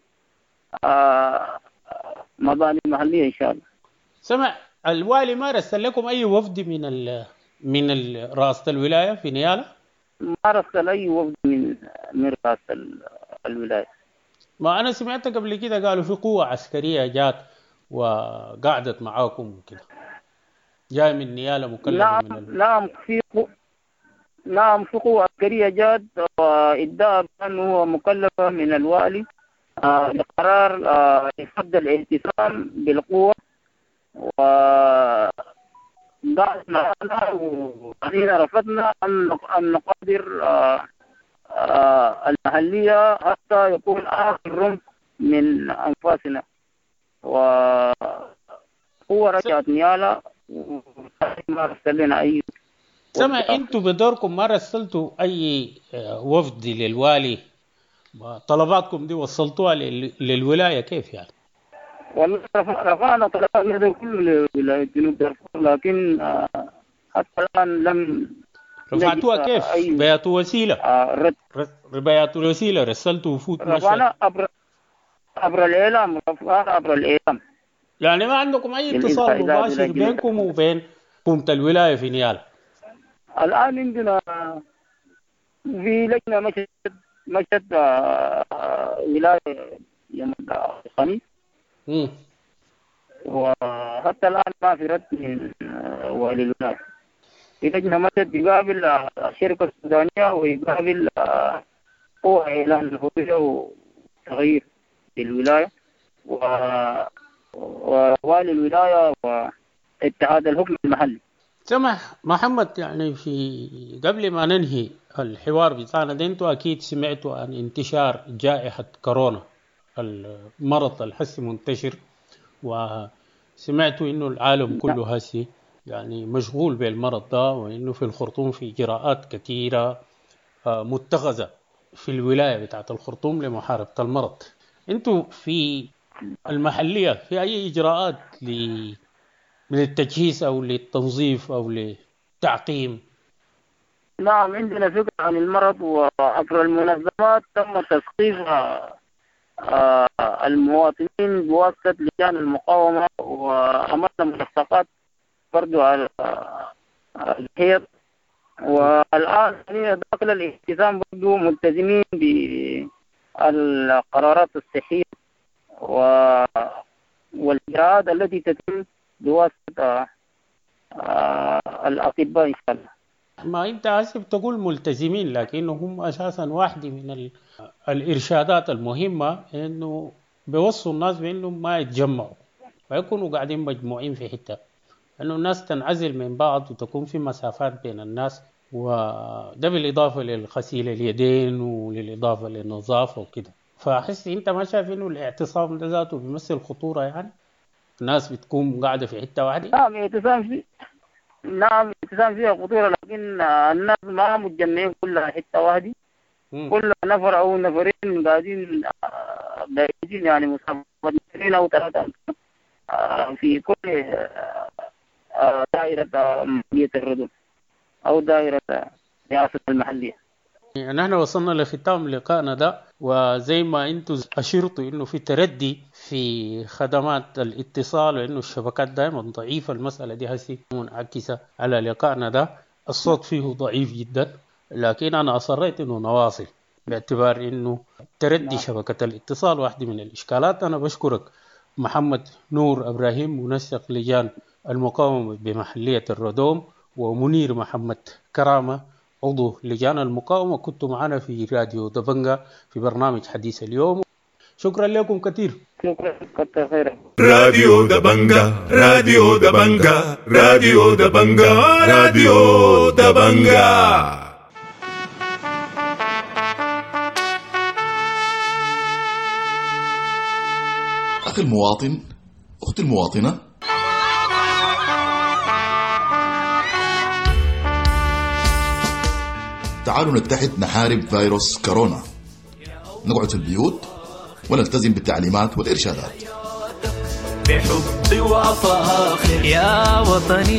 مباني المحلية إن شاء الله. سمع، الوالي ما رسل لكم أي وفد من رئاسة الولاية في نيالة؟ ما رسل أي وفد من رئاسة الولاية. ما أنا سمعت قبل كده قالوا في قوة عسكرية جات وقعدت معاكم وكده، جاي من نيالة مكلفة من نعم في قوة عسكرية جات وادعى بأنه هو مكلفة من الوالي بقرار يفضل الاعتصام بالقوة، وقعد معنا وعلينا رفضنا أن نقدر المحلية حتى يكون آخر رمق من أنفاسنا. وهو رجعت نيالة وما رسل لنا أي. سمع، أنتوا بدوركم ما رسلتوا أي وفد للوالي؟ طلباتكم دي وصلتوها للولاية كيف يعني؟ والله رفعنا طلبات هذا كله لولاية جنوب دارفور، لكن حتى الآن لم. رفعتوها كيف؟ بيات وسيلة؟ بيات وسيلة رسلتوا وفود مشهد؟ رفعنا عبر الإعلام. يعني ما عندكم أي اتصال مباشر بينكم وبين حكومة الولاية في نيالة؟ الآن عندنا في لجنة مشهد ولاية يوم الخميس، وحتى الآن ما في رد من والي الولاية. في لجنة مشهد يقابل الشركة السودانية ويقابل قوة إعلان الهوية وتغيير في الولاية ووالي الولاية واتحاد الحكم المحلي. سمح محمد، يعني في قبل ما ننهي الحوار بتاعنا ده، انتوا اكيد سمعتوا عن انتشار جائحة كورونا، المرض الحسي منتشر، وسمعتوا انه العالم كله هسي يعني مشغول بالمرض ده، وانه في الخرطوم في اجراءات كثيرة متخذة في الولاية بتاعت الخرطوم لمحاربة المرض. انتوا في المحلية في اي اجراءات للتجهيز أو للتنظيف أو للتعقيم؟ نعم، عندنا فكرة عن المرض، وعبر المنظمات تم تثقيف المواطنين بواسطة لجان المقاومة، وعملنا ملصقات برضو على الحيط. والآن داخل الاعتصام برضو ملتزمين بالقرارات الصحية والإجراءات التي تتم بواسطة الأطباء إن شاء الله. ما أنت حسب تقول ملتزمين، لكنهم أساسا واحدة من الإرشادات المهمة إنه بيوصوا الناس بإنهم ما يتجمعوا ويكونوا قاعدين مجموعين في حتة، إنه الناس تنعزل من بعض وتكون في مسافات بين الناس، وده بالإضافة للغسيل اليدين وللإضافة للنظافة وكده. فأحس أنت ما شايف إنه الاعتصام ده ذاته بيمثل خطورة؟ يعني الناس بتكون قاعدة في حتة واحدة. نعم اعتصام فيها خطورة، لكن الناس ما متجمعين كلها حتة واحدة. كل نفر أو نفرين قاعدين بعيدين، يعني مسافرين أو 3 في كل دائرة محلية الردم أو دائرة رئاسة المحلية. نحن وصلنا لختام لقائنا ده، وزي ما انتم أشرتوا إنه في تردي في خدمات الاتصال وإنه الشبكات دائما ضعيفة، المسألة دي هسي منعكسة على لقائنا ده، الصوت فيه ضعيف جدا، لكن أنا أصريت إنه نواصل باعتبار إنه تردي شبكة الاتصال واحدة من الإشكالات. أنا بشكرك محمد نور إبراهيم منسق لجان المقاومة بمحلية الردوم، ومنير محمد كرامة عضو لجان المقاومة. كنتوا معنا في راديو دبنجا في برنامج حديث اليوم. شكرا لكم كثير. شكرا كتر خيرك. راديو دبنجا راديو دبنجا راديو دبنجا راديو دبنجا. أخي المواطن، أختي المواطنة، تعالوا نتحد نحارب فيروس كورونا. نقعد في البيوت ونلتزم بالتعليمات والإرشادات. بحب وفاخر يا وطني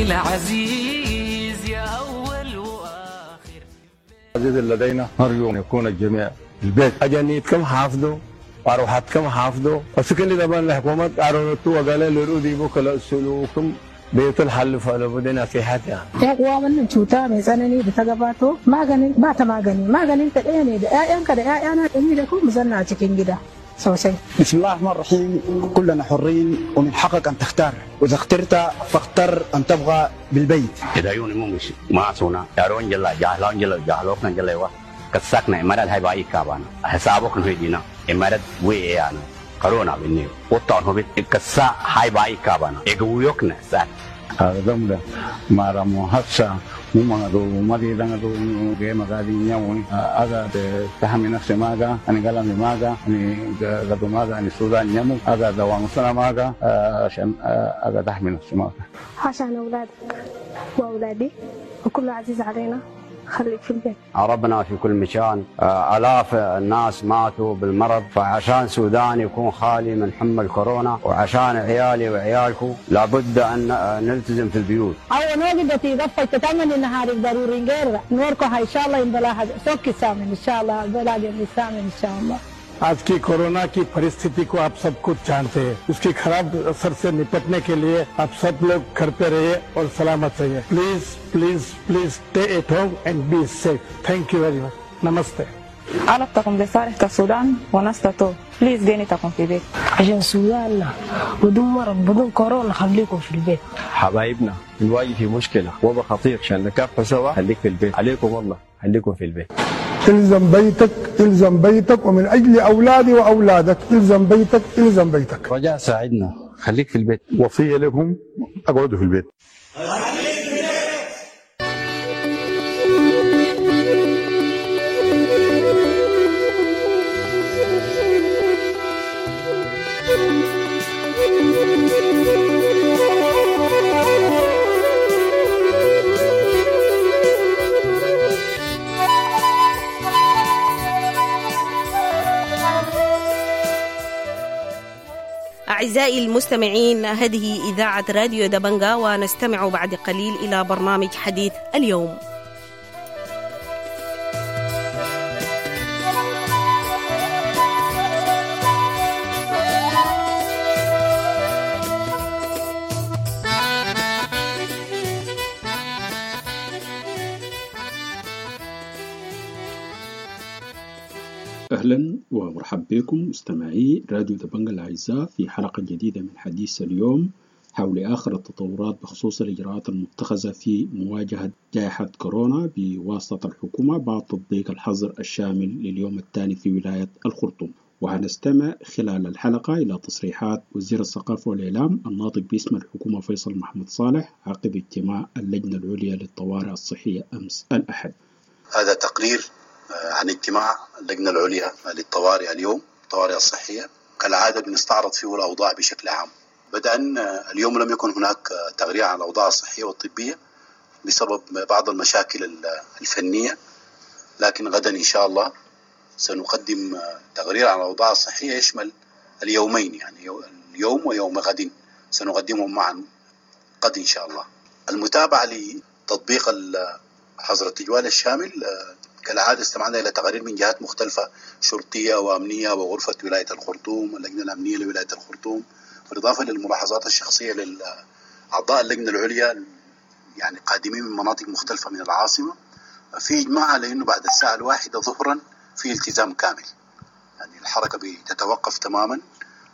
العزيز يا أول وآخر. العزيز لدينا نرجو أن يكون الجميع في البيت. أجانيت كم حافظوا وأروحات كم حافظوا وسكن لي دبان الحكومة أروتو وقال لرودي بكلا سلوكم بيت الحل فلو بدنا في حتى يقوى من شوتا ميزانني بتجاباتو ما غني بات ما غني تديني ده أنك ده أنا إني لكم مزنا تكين جدا سوسي. بسم الله الرحمن الرحيم. كلنا حرين ومن حقك أن تختار، وإذا اخترت فاختر أن تبغى بالبيت. إذا يوني مش ما سونا يارون جل جاهلون جل جاهلوكنا جل وا كسكنا إمارات هاي باي كابانا حسابك نهيدينا إمارات ويانا كورونا بيني وطن هو بيتكسا هاي باي كابانا إجويوكنا سات هذا دمدا ما رامو هسا وما دو ما دي دعنا دو جيم كذي نياوي هذا تهمي نفسه ماذا أنا كلامي ماذا أنا قدو ماذا أنا سودان نيامو هذا دوام سنا ماذا عشان هذا تهمي نفسه ماذا عشان أولادك وأولادي وكل عزيز علينا خليك في البيت. ربنا في كل مكان آلاف الناس ماتوا بالمرض، فعشان سودان يكون خالي من حمى الكورونا وعشان عيالي وعيالكم لابد أن نلتزم في البيوت. أول نوجد في ضفة تتمنى النهار ضروري غير نوركم إن شاء الله ينبلاها سوك سامن إن شاء الله بلاغ السامن إن شاء الله. आज की कोरोना की परिस्थिति को आप सब कुछ जानते हैं। उसकी खराब असर से निपटने के लिए आप सब लोग घर पे रहिए और सलामत रहिए। Please please please stay at home and be safe. Thank you very much. नमस्ते. علاقتكم بصالح السودان ونستطيع. بليز دينتكم في البيت. عشان سوداننا بدون مرض بدون كورونا خليكم في البيت. حبايبنا الواجه في مشكلة وضع خطير عشان نكافح سوا. خليك في البيت. عليكم والله خليكم في البيت. الزم بيتك الزم بيتك ومن أجل أولادي وأولادك الزم بيتك الزم بيتك. رجاء ساعدنا خليك في البيت. وصية لكم اقعدوا في البيت. أعزائي المستمعين، هذه إذاعة راديو دبنجا، ونستمع بعد قليل إلى برنامج حديث اليوم. أهلا ومرحبا بكم مستمعي راديو دبنجا الأعزاء في حلقة جديدة من حديث اليوم حول آخر التطورات بخصوص الإجراءات المتخذة في مواجهة جائحة كورونا بواسطة الحكومة بعد تطبيق الحظر الشامل لليوم الثاني في ولاية الخرطوم. وهنستمع خلال الحلقة إلى تصريحات وزير الثقافة والإعلام الناطق باسم الحكومة فيصل محمد صالح عقب اجتماع اللجنة العليا للطوارئ الصحية أمس الأحد. هذا تقرير عن اجتماع اللجنة العليا للطوارئ اليوم، الطوارئ الصحية. كالعادة بنستعرض فيه الأوضاع بشكل عام. بدءا اليوم لم يكن هناك تغطية على الأوضاع الصحية والطبية بسبب بعض المشاكل الفنية، لكن غدا إن شاء الله سنقدم تقرير على الأوضاع الصحية يشمل اليومين، يعني اليوم ويوم غد سنقدمهم معا قد إن شاء الله. المتابعة لتطبيق حظر التجوال الشامل، كالعادة استمعنا إلى تقارير من جهات مختلفة شرطية وأمنية وغرفة ولاية الخرطوم واللجنة الأمنية لولاية الخرطوم، بالإضافة للملاحظات الشخصية لأعضاء اللجنة العليا يعني قادمين من مناطق مختلفة من العاصمة. في إجماع على أنه بعد الساعة 1 ظهرا في التزام كامل، يعني الحركة بتتوقف تماما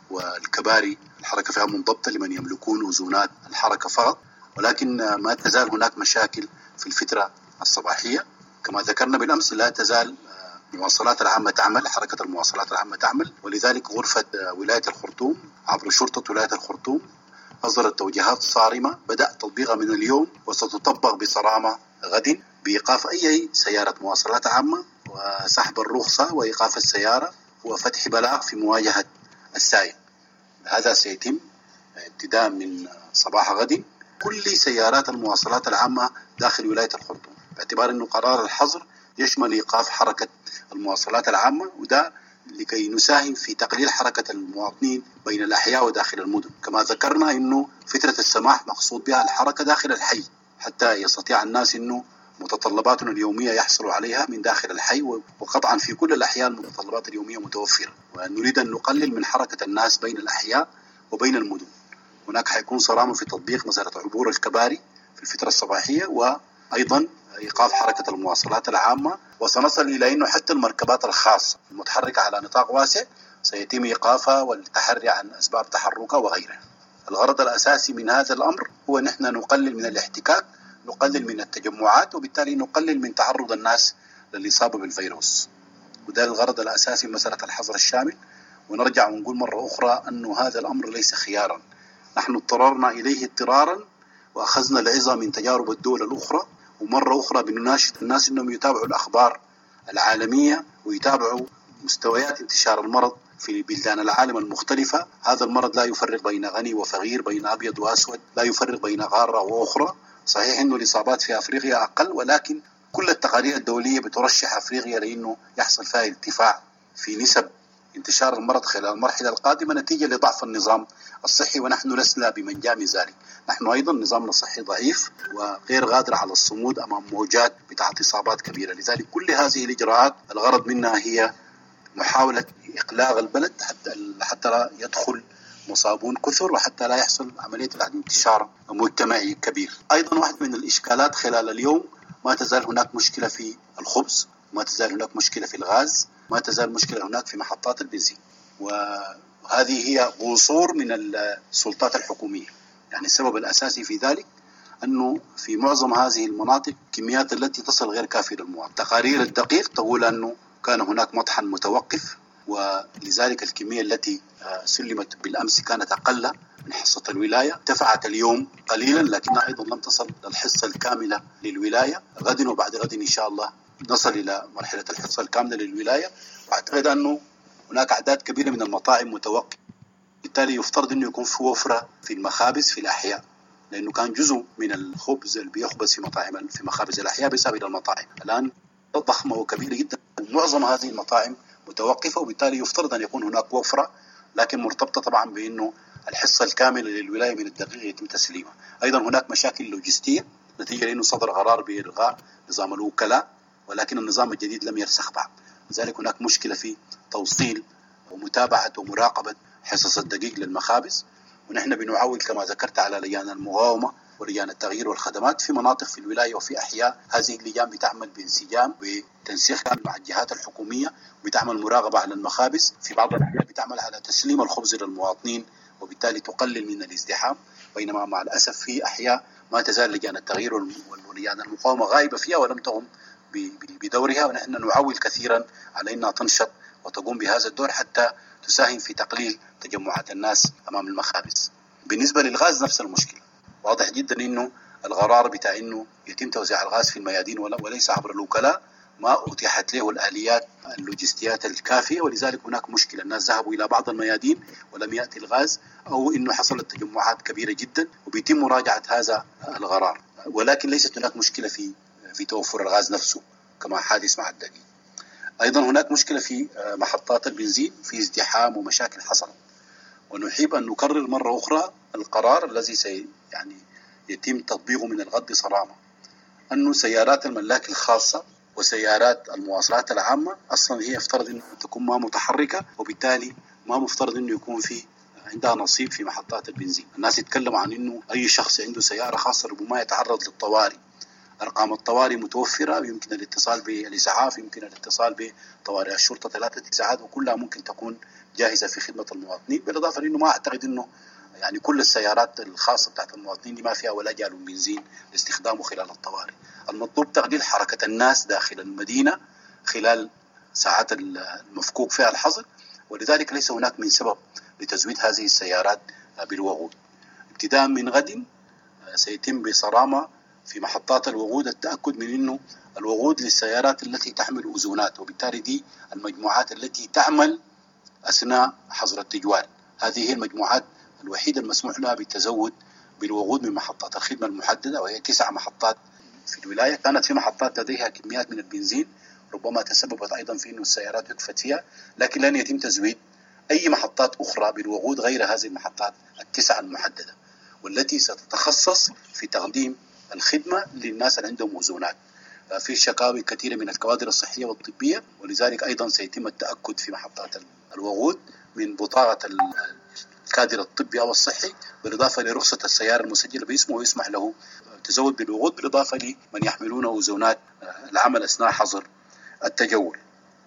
والكباري الحركة فيها منضبطة لمن يملكون أذونات الحركة فقط، ولكن ما تزال هناك مشاكل في الفترة الصباحية. كما ذكرنا بالأمس لا تزال المواصلات العامة تعمل، حركة المواصلات العامة تعمل، ولذلك غرفة ولاية الخرطوم عبر شرطة ولاية الخرطوم أصدرت توجيهات صارمة بدأ تطبيقها من اليوم وستطبق بصرامة غد بإيقاف أي سيارة مواصلات عامة وسحب الرخصة وإيقاف السيارة وفتح بلاغ في مواجهة السائق. هذا سيتم ابتداء من صباح غد كل سيارات المواصلات العامة داخل ولاية الخرطوم، باعتبار أنه قرار الحظر يشمل إيقاف حركة المواصلات العامة، وده لكي نساهم في تقليل حركة المواطنين بين الأحياء وداخل المدن. كما ذكرنا أنه فترة السماح مقصود بها الحركة داخل الحي حتى يستطيع الناس أنه متطلباتنا اليومية يحصلوا عليها من داخل الحي، وقطعا في كل الأحياء المتطلبات اليومية متوفرة، ونريد أن نقلل من حركة الناس بين الأحياء وبين المدن. هناك حيكون صرامة في تطبيق مسألة عبور الكباري في الفترة الصباحية، وأيضا إيقاف حركة المواصلات العامة، وسنصل إلى أنه حتى المركبات الخاصة المتحركة على نطاق واسع سيتم إيقافها والتحري عن أسباب تحركها وغيرها. الغرض الأساسي من هذا الأمر هو نحن نقلل من الاحتكاك، نقلل من التجمعات، وبالتالي نقلل من تعرض الناس للإصابة بالفيروس، وده الغرض الأساسي من مسألة الحظر الشامل. ونرجع ونقول مرة أخرى أنه هذا الأمر ليس خيارا، نحن اضطررنا إليه اضطرارا وأخذنا العظة من تجارب الدول الأخرى، ومرة أخرى بنناشد الناس أنهم يتابعوا الأخبار العالمية ويتابعوا مستويات انتشار المرض في بلدان العالم المختلفة. هذا المرض لا يفرق بين غني وفقير، بين أبيض وأسود، لا يفرق بين غارة وأخرى. صحيح أنه الإصابات في أفريقيا أقل، ولكن كل التقارير الدولية بترشح أفريقيا لأنه يحصل فيها ارتفاع في نسب انتشار المرض خلال المرحلة القادمة نتيجة لضعف النظام الصحي، ونحن لسنا بمنجا من ذلك. نحن أيضا نظامنا الصحي ضعيف وغير قادر على الصمود أمام موجات بتاعت إصابات كبيرة. لذلك كل هذه الإجراءات الغرض منها هي محاولة إقلاع البلد حتى لا يدخل مصابون كثر، وحتى لا يحصل عملية انتشار مجتمعي كبير. أيضا واحد من الإشكالات خلال اليوم ما تزال هناك مشكلة في الخبز، ما تزال هناك مشكلة في الغاز، ما تزال مشكلة هناك في محطات البنزين، وهذه هي قصور من السلطات الحكومية. يعني السبب الأساسي في ذلك أنه في معظم هذه المناطق كميات التي تصل غير كافية للمواطن. تقارير الدقيق تقول أنه كان هناك مطحن متوقف، ولذلك الكمية التي سلمت بالأمس كانت أقل من حصة الولاية، ارتفعت اليوم قليلا لكنها أيضا لم تصل للحصة الكاملة للولاية. غد وبعد غد إن شاء الله نصل إلى مرحلة الحصة الكاملة للولاية، وأعتقد أنه هناك أعداد كبيرة من المطاعم متوقفة، بالتالي يفترض أنه يكون في وفرة في المخابز في الأحياء، لأنه كان جزء من الخبز اللي بيخبز في مخابز الأحياء بيذهب إلى المطاعم. الآن ضخمة وكبيرة جدا، ومعظم هذه المطاعم متوقفة، وبالتالي يفترض أن يكون هناك وفرة، لكن مرتبطة طبعا بأنه الحصة الكاملة للولاية من الدقيق يتم تسليمها. أيضا هناك مشاكل لوجستية نتيجة لأنه صدر قرار بإلغاء نظام الوكلاء، ولكن النظام الجديد لم يرسخ بعد، لذلك هناك مشكلة في توصيل ومتابعة ومراقبة حصص الدقيق للمخابز. ونحن بنعول كما ذكرت على لجان المقاومة ولجان التغيير والخدمات في مناطق في الولاية وفي أحياء. هذه اللجان بتعمل بانسجام وتنسيق كامل مع الجهات الحكومية، وبتعمل مراقبة على المخابز. في بعض الأحيان بتعمل على تسليم الخبز للمواطنين، وبالتالي تقلل من الازدحام، بينما مع الأسف في أحياء ما تزال لجان التغيير ولجان المقاومة غائبة فيها ولم تقم بدورها، ونحن نعول كثيرا على أنها تنشط وتقوم بهذا الدور حتى تساهم في تقليل تجمعات الناس أمام المخابز. بالنسبة للغاز نفس المشكلة، واضح جدا أنه القرار بتاع أنه يتم توزيع الغاز في الميادين وليس عبر الوكلاء ما أتيحت له الآليات اللوجستيات الكافية، ولذلك هناك مشكلة. الناس ذهبوا إلى بعض الميادين ولم يأتي الغاز، أو أنه حصلت تجمعات كبيرة جدا، وبيتم مراجعة هذا القرار. ولكن ليست هناك مشكلة في توفر الغاز نفسه كما حادث مع الدقيق. أيضا هناك مشكلة في محطات البنزين، في ازدحام ومشاكل حصلت، ونحب أن نكرر مرة أخرى القرار الذي يتم تطبيقه من الغد صرامة، أنه سيارات الملاك الخاصة وسيارات المواصلات العامة أصلا هي يفترض أن تكون ما متحركة، وبالتالي ما مفترض أنه يكون في عندها نصيب في محطات البنزين. الناس يتكلم عن أنه أي شخص عنده سيارة خاصة ربما يتعرض للطوارئ أرقام الطوارئ متوفرة، يمكن الاتصال بالإسعاف، يمكن الاتصال بطوارئ الشرطة 3 إسعاف، وكلها ممكن تكون جاهزة في خدمة المواطنين. بالإضافة لأنه ما أعتقد أنه يعني كل السيارات الخاصة بتاعت المواطنين دي ما فيها ولا جالون بنزين لاستخدامه خلال الطوارئ. المطلوب تقليل حركة الناس داخل المدينة خلال ساعات المفكوك فيها الحظر، ولذلك ليس هناك من سبب لتزويد هذه السيارات بالوقود. ابتداء من غد سيتم بصرامة في محطات الوقود التأكد من أنه الوقود للسيارات التي تحمل أذونات، وبالتالي دي المجموعات التي تعمل أثناء حظر التجوال. هذه هي المجموعات الوحيدة المسموح لها بالتزود بالوقود من محطات الخدمة المحددة، وهي 9 محطات في الولاية. كانت في محطات لديها كميات من البنزين ربما تسببت أيضا في أن السيارات يكفت فيها، لكن لن يتم تزويد أي محطات أخرى بالوقود غير هذه المحطات 9 المحددة، والتي ستتخصص في تقديم الخدمة للناس اللي عندهم أذونات. في شكاوي كثيرة من الكوادر الصحية والطبية، ولذلك أيضا سيتم التأكد في محطات الوقود من بطاقة الكادر الطبي أو الصحي، بالإضافة لرخصة السيارة المسجلة باسمه، ويسمح له تزود بالوقود، بالإضافة لمن يحملون أذونات العمل أثناء حظر التجول.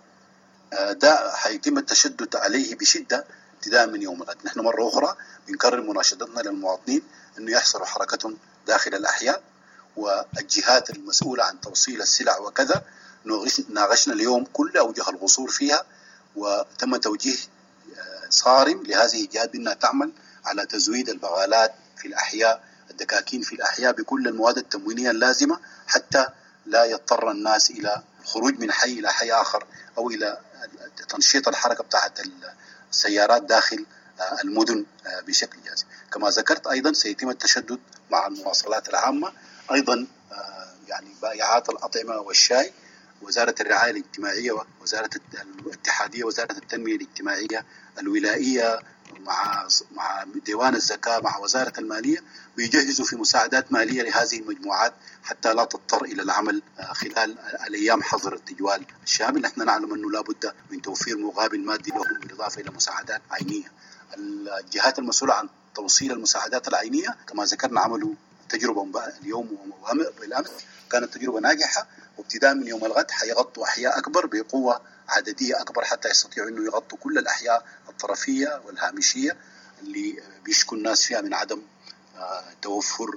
ده حيتم التشدد عليه بشدة ابتداء من يوم الغد. نحن مرة أخرى بنكرر مناشدتنا للمواطنين أنه يحصروا حركتهم داخل الأحياء، والجهات المسؤولة عن توصيل السلع وكذا ناقشنا اليوم كل أوجه القصور فيها، وتم توجيه صارم لهذه الجهات بأنها تعمل على تزويد البغالات في الأحياء، الدكاكين في الأحياء بكل المواد التموينية اللازمة، حتى لا يضطر الناس إلى الخروج من حي إلى حي آخر أو إلى تنشيط الحركة بتاعت السيارات داخل المدن بشكل جازم. كما ذكرت أيضا سيتم التشدد مع المواصلات العامة، أيضا يعني بائعات الأطعمة والشاي، وزارة الرعاية الاجتماعية ووزارة الاتحادية وزارة التنمية الاجتماعية الولائية مع ديوان الزكاة مع وزارة المالية بيجهزوا في مساعدات مالية لهذه المجموعات حتى لا تضطر إلى العمل خلال الأيام حظر التجوال الشامل. نحن نعلم أنه لا بد من توفير مقابل مادي لهم بالإضافة إلى مساعدات عينية. الجهات المسؤولة عن توصيل المساعدات العينية كما ذكرنا عملوا تجربة اليوم والأمس، كانت تجربة ناجحة، وابتداء من يوم الغد حيغطوا أحياء أكبر بقوة عددية أكبر حتى يستطيعوا أنه يغطوا كل الأحياء الطرفية والهامشية اللي بيشكو الناس فيها من عدم توفر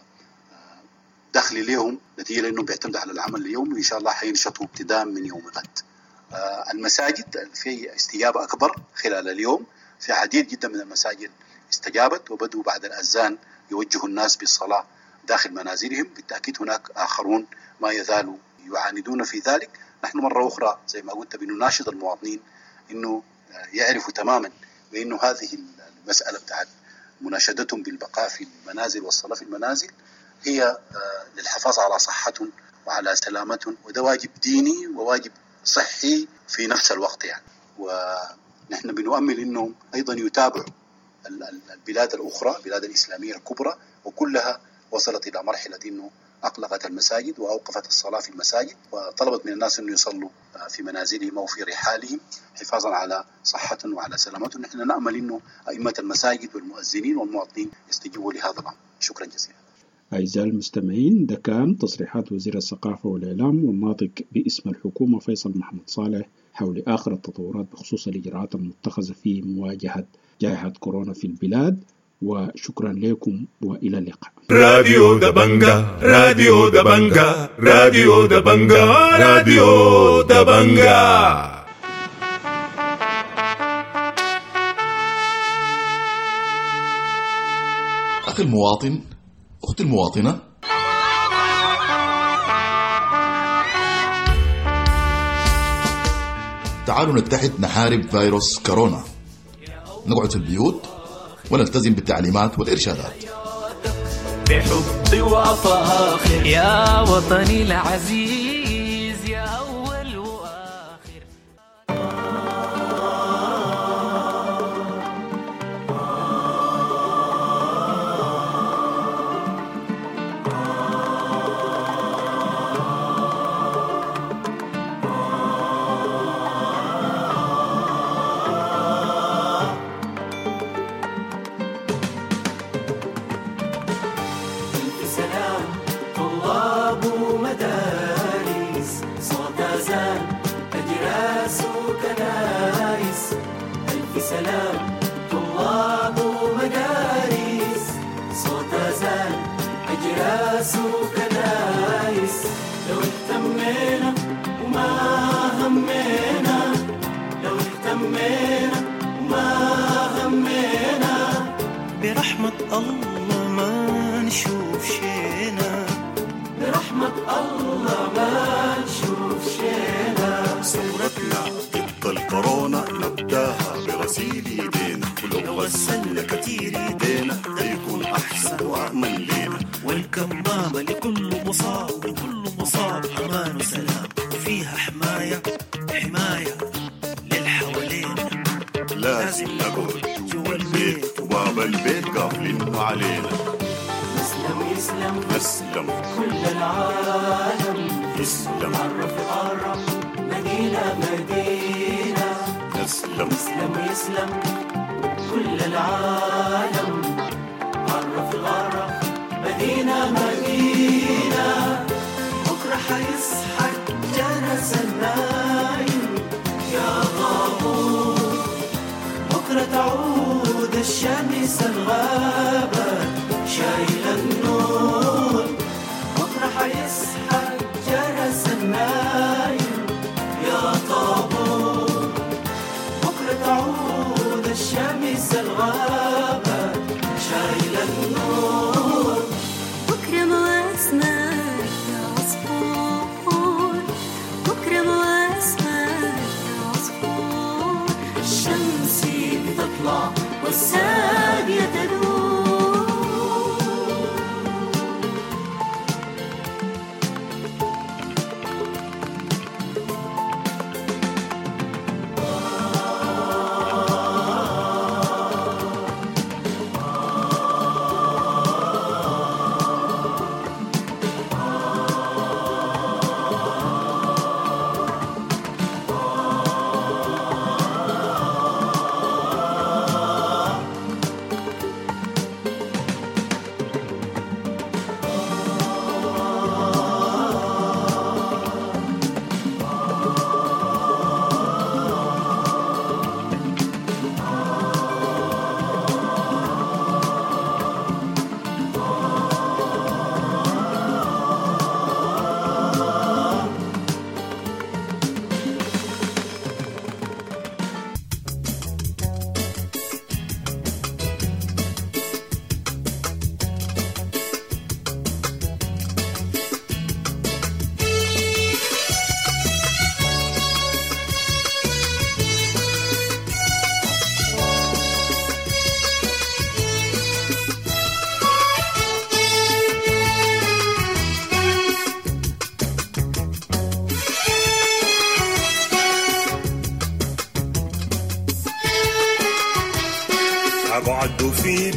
دخل لهم نتيجة لأنهم بيعتمدوا على العمل اليومي، وإن شاء الله حينشطوا ابتداء من يوم الغد. المساجد في استجابة أكبر خلال اليوم، في عديد جدا من المساجد استجابت وبدوا بعد الأذان يوجهوا الناس بالصلاة داخل منازلهم. بالتأكيد هناك آخرون ما يزالوا يعاندون في ذلك. نحن مرة أخرى زي ما قلت بنناشد المواطنين إنه يعرفوا تماما بأنه هذه المسألة بتاعت مناشدتهم بالبقاء في المنازل والصلاة في المنازل هي للحفاظ على صحتهم وعلى سلامتهم، وده واجب ديني وواجب صحي في نفس الوقت يعني. ونحن بنؤمل إنهم أيضا يتابعوا البلاد الأخرى، البلاد الإسلامية الكبرى، وكلها وصلت إلى مرحلة إنه أغلقت المساجد وأوقفت الصلاة في المساجد، وطلبت من الناس أن يصلوا في منازلهم أو في رحالهم حفاظا على صحتهم وعلى سلامتهم. نحن نأمل أنه أئمة المساجد والمؤذنين والمواطنين يستجيبوا لهذا الأمر. شكرا جزيلا. أعزائي المستمعين، ده كان تصريحات وزير الثقافة والإعلام والناطق باسم الحكومة فيصل محمد صالح حول آخر التطورات بخصوص الإجراءات المتخذة في مواجهة جائحة كورونا في البلاد. وشكرا لكم وإلى اللقاء. راديو دبنجا راديو دبنجا راديو دبنجا راديو دبنجا. أخي المواطن، أختي المواطنة، تعالوا نتحد نحارب فيروس كورونا، نقعد في البيوت ونلتزم بالتعليمات والإرشادات. بحبي وفاخر يا وطني العزيز يا أول وآخر. طلاب سلام، طلاب ومدارس صوت أذان أجراس وكنايس. لو اهتمينا وما همينا، لو اهتمينا وما همينا، برحمة الله ما نشوف شينا، برحمة الله ما نشوف شينا. ثورتنا ضد الكورونا نبداها بغسيل ايدينا، ولو غسلنا كتير ايدينا ده يكون احسن وامن لينا. والكمامة لكل مصاب، لكل مصاب امان وسلام، وفيها حماية حماية للحوالين. لازم نقعد جوا البيت وباب البيت قافلين علينا. نسلم يسلم نسلم كل العالم، يسلم عرف عرف مدينة مدينة. نسلم يسلم يسلم كل العالم، عرف عرف مدينة مدينة. بكرة حيصحى الجرس النايم يا طابور، بكرة تعود الشمس الغابة شايلة النور. بكرة حيصحى الجرس النايم يا طابور، بكرة تعود الشمس الغابة شايلة النور. بكرة مواسمك يا عصفور، بكرة مواسمك يا عصفور. الشمس بتطلع والساقية تدور. أقعدوا في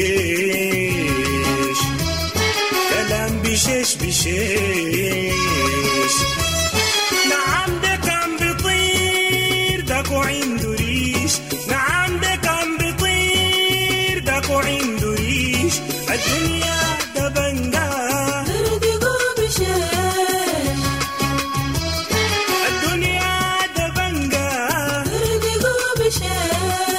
بريش كلام بشيش بشيش. نعم ده كان بيطير داكو عنده ريش، نعم ده كان بيطير داكو عنده ريش. الدنيا ده بنجا تردقوا بشيش، الدنيا ده بنجا تردقوا بشيش.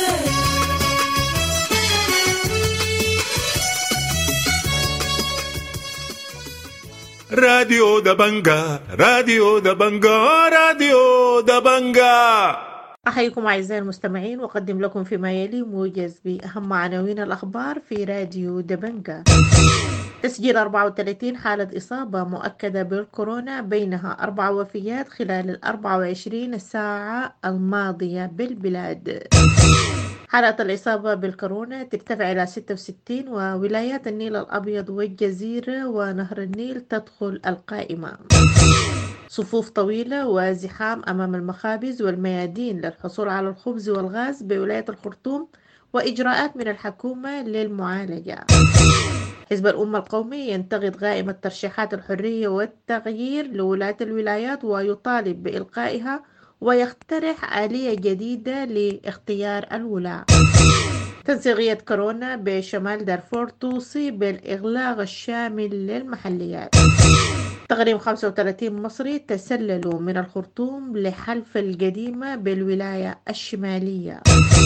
راديو دبنجا، راديو دبنجا، راديو دبنجا. أحييكم أعزائي المستمعين وأقدم لكم فيما يلي موجز بأهم عناوين الأخبار في راديو دبنجا. تسجيل 34 حالة إصابة مؤكدة بالكورونا، بينها 4 وفيات خلال 24 ساعة الماضية بالبلاد. حالات الإصابة بالكورونا ترتفع إلى 66، وولايات النيل الأبيض والجزيرة ونهر النيل تدخل القائمة. صفوف طويلة وزحام أمام المخابز والميادين للحصول على الخبز والغاز بولاية الخرطوم، وإجراءات من الحكومة للمعالجة. حزب الأمة القومي ينتقد قائمة ترشيحات الحرية والتغيير لولاة الولايات ويطالب بإلغائها، ويقترح آلية جديدة لاختيار الولاة. تنسيقية كورونا بشمال دارفور توصي بالإغلاق الشامل للمحليات. تقريبا 35 مصري تسللوا من الخرطوم لحلف القديمة بالولاية الشمالية.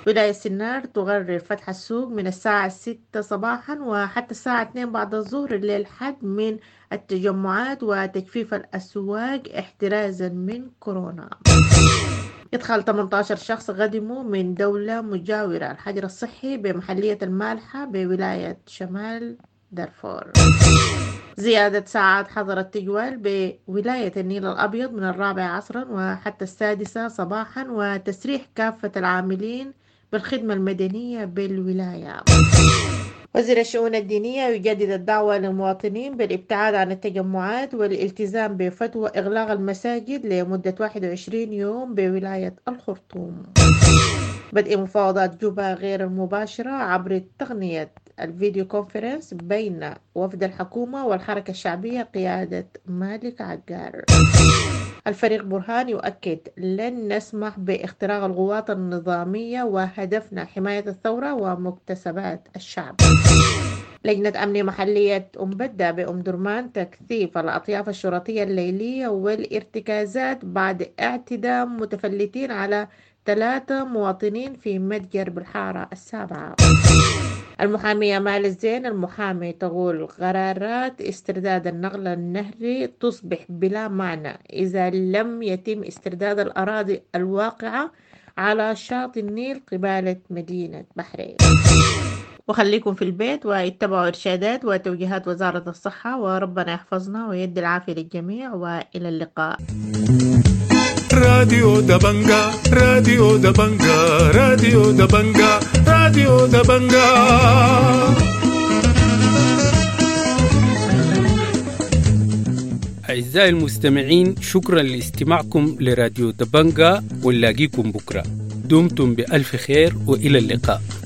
ولاية سنار تقرر فتح السوق من الساعة 6 صباحا وحتى الساعة 2 بعد الظهر للحد من التجمعات وتجفيف الأسواق احترازا من كورونا. يدخل 18 شخص قدموا من دولة مجاورة الحجر الصحي بمحلية المالحة بولاية شمال دارفور. زيادة ساعات حظر التجوال بولاية النيل الأبيض من 4 عصرا وحتى 6 صباحا وتسريح كافة العاملين بالخدمة المدنية بالولاية. وزير الشؤون الدينية يجدد الدعوة للمواطنين بالابتعاد عن التجمعات والالتزام بفتوى إغلاق المساجد لمدة 21 يوم بولاية الخرطوم. بدء مفاوضات جوبا غير المباشرة عبر تقنية الفيديو كونفرنس بين وفد الحكومة والحركة الشعبية قيادة مالك عقار. الفريق برهان يؤكد لن نسمح باختراق القوات النظامية وهدفنا حماية الثورة ومكتسبات الشعب. لجنة أمن محلية بدة درمان تكثيف الأطياف الشرطية الليلية والارتكازات بعد اعتداء متفلتين على 3 مواطنين في متجر بالحارة 7. المحامية مال الزين المحامي تقول قرارات استرداد النقل النهري تصبح بلا معنى إذا لم يتم استرداد الأراضي الواقعة على شاطئ النيل قبالة مدينة بحرين. وخليكم في البيت واتبعوا إرشادات وتوجيهات وزارة الصحة وربنا يحفظنا ويدي العافية للجميع وإلى اللقاء. راديو دبنجا راديو دبنجا راديو دبنجا راديو دبنجا. أعزائي المستمعين، شكرا لاستماعكم لراديو دبنجا، ونلاقيكم بكرة. دمتم بألف خير وإلى اللقاء.